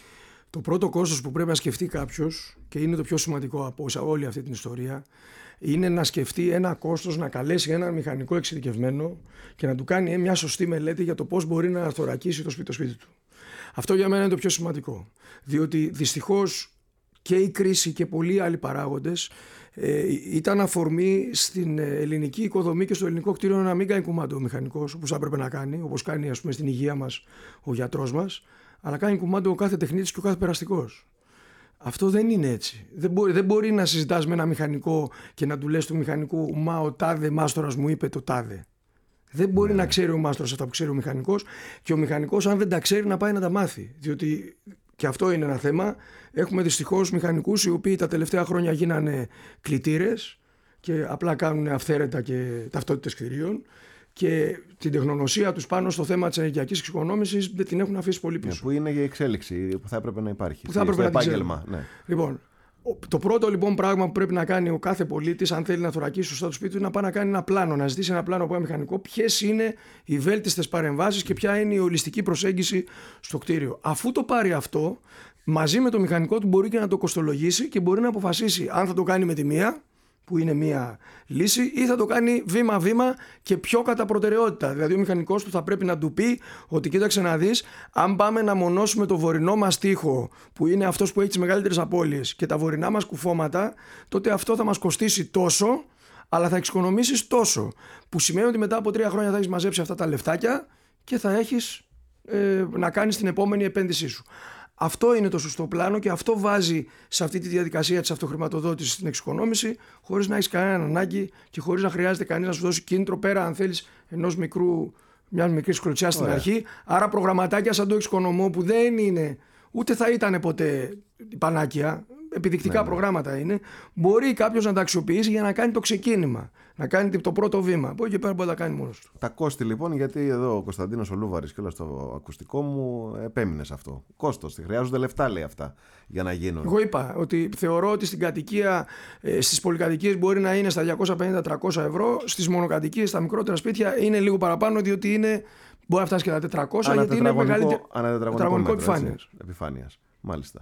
Το πρώτο κόστος που πρέπει να σκεφτεί κάποιος, και είναι το πιο σημαντικό από όλη αυτή την ιστορία, είναι να σκεφτεί ένα κόστος, να καλέσει έναν μηχανικό εξειδικευμένο και να του κάνει μια σωστή μελέτη για το πώς μπορεί να θωρακίσει το σπίτι, το σπίτι του. Αυτό για μένα είναι το πιο σημαντικό, διότι δυστυχώς και η κρίση και πολλοί άλλοι παράγοντες ε, ήταν αφορμή στην ελληνική οικοδομή και στο ελληνικό κτίριο να μην κάνει κουμάντο ο μηχανικός, όπως θα έπρεπε να κάνει, όπως κάνει ας πούμε στην υγεία μας ο γιατρός μας, αλλά κάνει κουμάντο ο κάθε τεχνίτης και ο κάθε περαστικός. Αυτό δεν είναι έτσι. Δεν μπορεί, δεν μπορεί να συζητάς με ένα μηχανικό και να του λες του μηχανικού «Μα ο τάδε μάστορας μου είπε το τάδε». Δεν μπορεί ναι. να ξέρει ο μάστορας αυτά που ξέρει ο μηχανικός, και ο μηχανικός, αν δεν τα ξέρει, να πάει να τα μάθει. Διότι και αυτό είναι ένα θέμα. Έχουμε δυστυχώς μηχανικούς οι οποίοι τα τελευταία χρόνια γίνανε κλητήρες και απλά κάνουν αυθαίρετα και ταυτότητες κτηρίων, και την τεχνογνωσία τους πάνω στο θέμα της ενεργειακής εξοικονόμησης δεν την έχουν αφήσει πολύ πίσω. Ναι, που είναι η εξέλιξη που θα έπρεπε να υπάρχει. Που θα έπρεπε να επάγγελμα. Ναι. Λοιπόν, το πρώτο λοιπόν πράγμα που πρέπει να κάνει ο κάθε πολίτης, αν θέλει να θωρακίσει σωστά το σπίτι του, είναι να πάει να κάνει ένα πλάνο, να ζητήσει ένα πλάνο από ένα μηχανικό, ποιες είναι οι βέλτιστες παρεμβάσεις και ποια είναι η ολιστική προσέγγιση στο κτίριο. Αφού το πάρει αυτό, μαζί με το μηχανικό του μπορεί και να το κοστολογήσει και μπορεί να αποφασίσει αν θα το κάνει με τη μία, που είναι μία λύση, ή θα το κάνει βήμα-βήμα και πιο κατά προτεραιότητα. Δηλαδή ο μηχανικός του θα πρέπει να του πει ότι κοίταξε να δεις, αν πάμε να μονώσουμε το βορεινό μας τοίχο, που είναι αυτός που έχει τις μεγαλύτερες απώλειες, και τα βορεινά μας κουφώματα, τότε αυτό θα μας κοστίσει τόσο, αλλά θα εξοικονομήσεις τόσο. Που σημαίνει ότι μετά από τρία χρόνια θα έχεις μαζέψει αυτά τα λεφτάκια και θα έχεις ε, να κάνεις την επόμενη επένδυσή σου. Αυτό είναι το σωστό πλάνο και αυτό βάζει σε αυτή τη διαδικασία της αυτοχρηματοδότησης στην εξοικονόμηση, χωρίς να έχεις κανένα ανάγκη και χωρίς να χρειάζεται κανείς να σου δώσει κίνητρο πέρα, αν θέλεις, ενός μικρού, μιας μικρής κλωτσιάς στην αρχή. Άρα προγραμματάκια σαν το εξοικονομώ, που δεν είναι, ούτε θα ήταν ποτέ πανάκια, επιδεικτικά ναι, ναι. προγράμματα είναι, μπορεί κάποιος να τα αξιοποιήσει για να κάνει το ξεκίνημα, να κάνει το πρώτο βήμα. Από εκεί και πέρα μπορεί να τα κάνει μόνος του. Τα κόστη λοιπόν, γιατί εδώ ο Κωνσταντίνος ο Λούβαρης και όλα στο ακουστικό μου επέμεινε σε αυτό. Κόστος, χρειάζονται λεφτά λέει αυτά για να γίνουν. Εγώ είπα ότι θεωρώ ότι στην κατοικία, στις πολυκατοικίες μπορεί να είναι στα διακόσια πενήντα με τριακόσια ευρώ, στις μονοκατοικίες, στα μικρότερα σπίτια είναι λίγο παραπάνω, διότι είναι, μπορεί να φτάσει και τα τετρακόσια, γιατί είναι μεγαλύτερο τετραγωνικό επιφάνειας. επιφάνειας. Μάλιστα.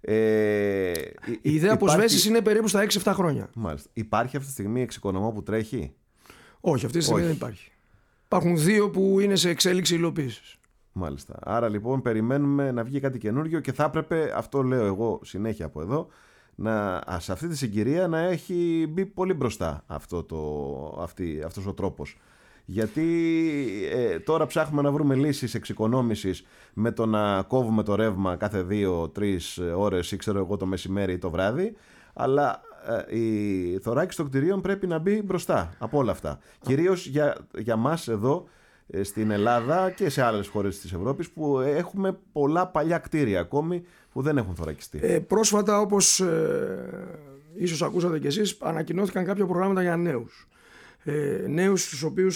Ε, η ιδέα αποσβέσης είναι περίπου στα έξι εφτά χρόνια. Μάλιστα. Υπάρχει αυτή τη στιγμή εξοικονομώ που τρέχει? Όχι, αυτή τη στιγμή δεν υπάρχει. Υπάρχουν δύο που είναι σε εξέλιξη υλοποίησης. Μάλιστα. Άρα λοιπόν περιμένουμε να βγει κάτι καινούργιο και θα έπρεπε, αυτό λέω εγώ συνέχεια από εδώ, να, σε αυτή τη συγκυρία να έχει μπει πολύ μπροστά αυτό το, αυτή, αυτός ο τρόπος. Γιατί ε, τώρα ψάχνουμε να βρούμε λύσεις εξοικονόμησης με το να κόβουμε το ρεύμα κάθε δύο τρεις ώρες ή ξέρω εγώ το μεσημέρι ή το βράδυ, αλλά ε, η θωράκιση των κτηρίων πρέπει να μπει μπροστά από όλα αυτά. Κυρίως για, για μας εδώ ε, στην Ελλάδα και σε άλλες χώρες της Ευρώπης που έχουμε πολλά παλιά κτίρια ακόμη που δεν έχουν θωρακιστεί. Ε, πρόσφατα, όπως ε, ίσως ακούσατε κι εσείς, ανακοινώθηκαν κάποια προγράμματα για νέους. Ε, νέους στους οποίους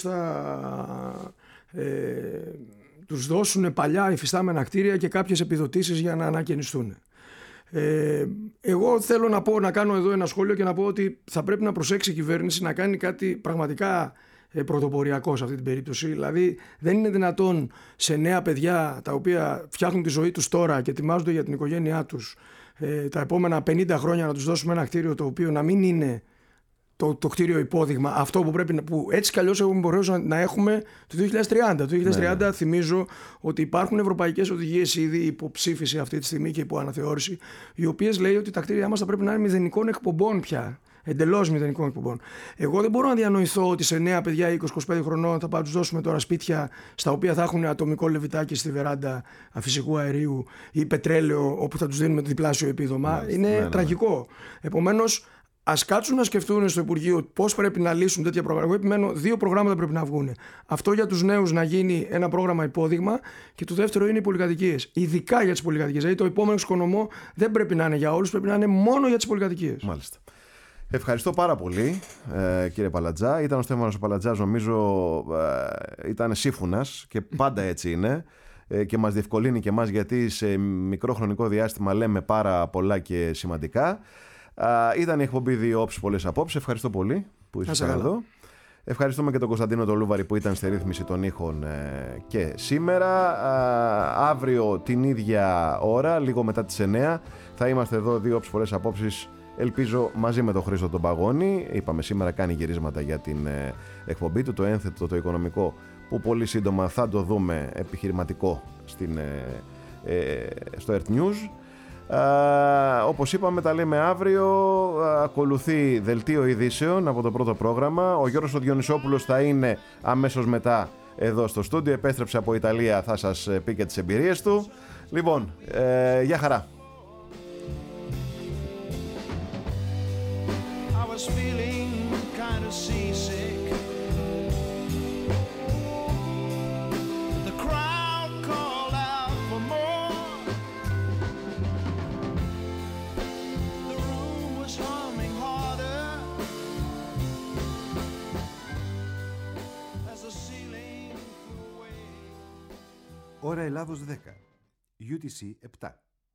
θα ε, τους δώσουν παλιά υφιστάμενα κτίρια και κάποιες επιδοτήσεις για να ανακαινιστούν. Ε, εγώ θέλω να πω, να κάνω εδώ ένα σχόλιο και να πω ότι θα πρέπει να προσέξει η κυβέρνηση να κάνει κάτι πραγματικά ε, πρωτοποριακό σε αυτή την περίπτωση. Δηλαδή δεν είναι δυνατόν σε νέα παιδιά τα οποία φτιάχνουν τη ζωή τους τώρα και ετοιμάζονται για την οικογένειά τους ε, τα επόμενα πενήντα χρόνια να τους δώσουμε ένα κτίριο το οποίο να μην είναι Το, το κτίριο υπόδειγμα, αυτό που, πρέπει να, που έτσι κι αλλιώς έχουμε μπορέσει να, να έχουμε το δύο χιλιάδες τριάντα. Το δύο χιλιάδες τριάντα ναι, ναι. Θυμίζω ότι υπάρχουν ευρωπαϊκές οδηγίες ήδη υποψήφιση αυτή τη στιγμή και υπό αναθεώρηση, οι οποίες λέει ότι τα κτίρια μας θα πρέπει να είναι μηδενικών εκπομπών πια. Εντελώς μηδενικών εκπομπών. Εγώ δεν μπορώ να διανοηθώ ότι σε νέα παιδιά είκοσι με είκοσι πέντε χρονών θα πάμε να τους δώσουμε τώρα σπίτια στα οποία θα έχουν ατομικό λεβιτάκι στη βεράντα φυσικού αερίου ή πετρέλαιο, όπου θα τους δίνουμε διπλάσιο επίδομα. Ναι, είναι ναι, ναι, τραγικό. Ναι. Επομένως, ας κάτσουν να σκεφτούν στο Υπουργείο πώς πρέπει να λύσουν τέτοια προγράμματα. Εγώ επιμένω, δύο προγράμματα πρέπει να βγουν. Αυτό για τους νέους να γίνει ένα πρόγραμμα υπόδειγμα και το δεύτερο είναι οι πολυκατοικίες. Ειδικά για τις πολυκατοικίες. Δηλαδή το επόμενο εξοικονομώ δεν πρέπει να είναι για όλους, πρέπει να είναι μόνο για τις πολυκατοικίες. Μάλιστα. Ευχαριστώ πάρα πολύ, ε, κύριε Παλατζά. Ήταν ο Στέφανος ο Παλατζάς, νομίζω ε, ήταν σύμφωνας και πάντα έτσι είναι. Ε, και μας διευκολύνει και εμάς γιατί σε μικρό χρονικό διάστημα λέμε πάρα πολλά και σημαντικά. Uh, ήταν η εκπομπή δύο όψεις πολλές απόψεις. Ευχαριστώ πολύ που ήσασταν εδώ. Ευχαριστούμε και τον Κωνσταντίνο τον Λούβαρη που ήταν στη ρύθμιση των ήχων ε, και σήμερα. Uh, αύριο την ίδια ώρα, λίγο μετά τις εννιά, θα είμαστε εδώ δύο όψεις πολλές απόψεις. Ελπίζω μαζί με τον Χρήστο τον Παγώνη. Είπαμε σήμερα κάνει γυρίσματα για την ε, εκπομπή του, το ένθετο, το οικονομικό, που πολύ σύντομα θα το δούμε επιχειρηματικό στην, ε, ε, στο Earth News. Uh, όπως είπαμε, τα λέμε αύριο. uh, Ακολουθεί δελτίο ειδήσεων από το πρώτο πρόγραμμα. Ο Γιώργος ο Διονυσόπουλος θα είναι αμέσως μετά εδώ στο στούντιο. Επέστρεψε από Ιταλία, θα σας πει και τις εμπειρίες του. Λοιπόν, ε, γεια χαρά. I was feeling kind of seasick. The crowd called out for more. The room was humming harder as the ceiling flew away. Ώρα Ελλάδος δέκα, γιου τι σι επτά.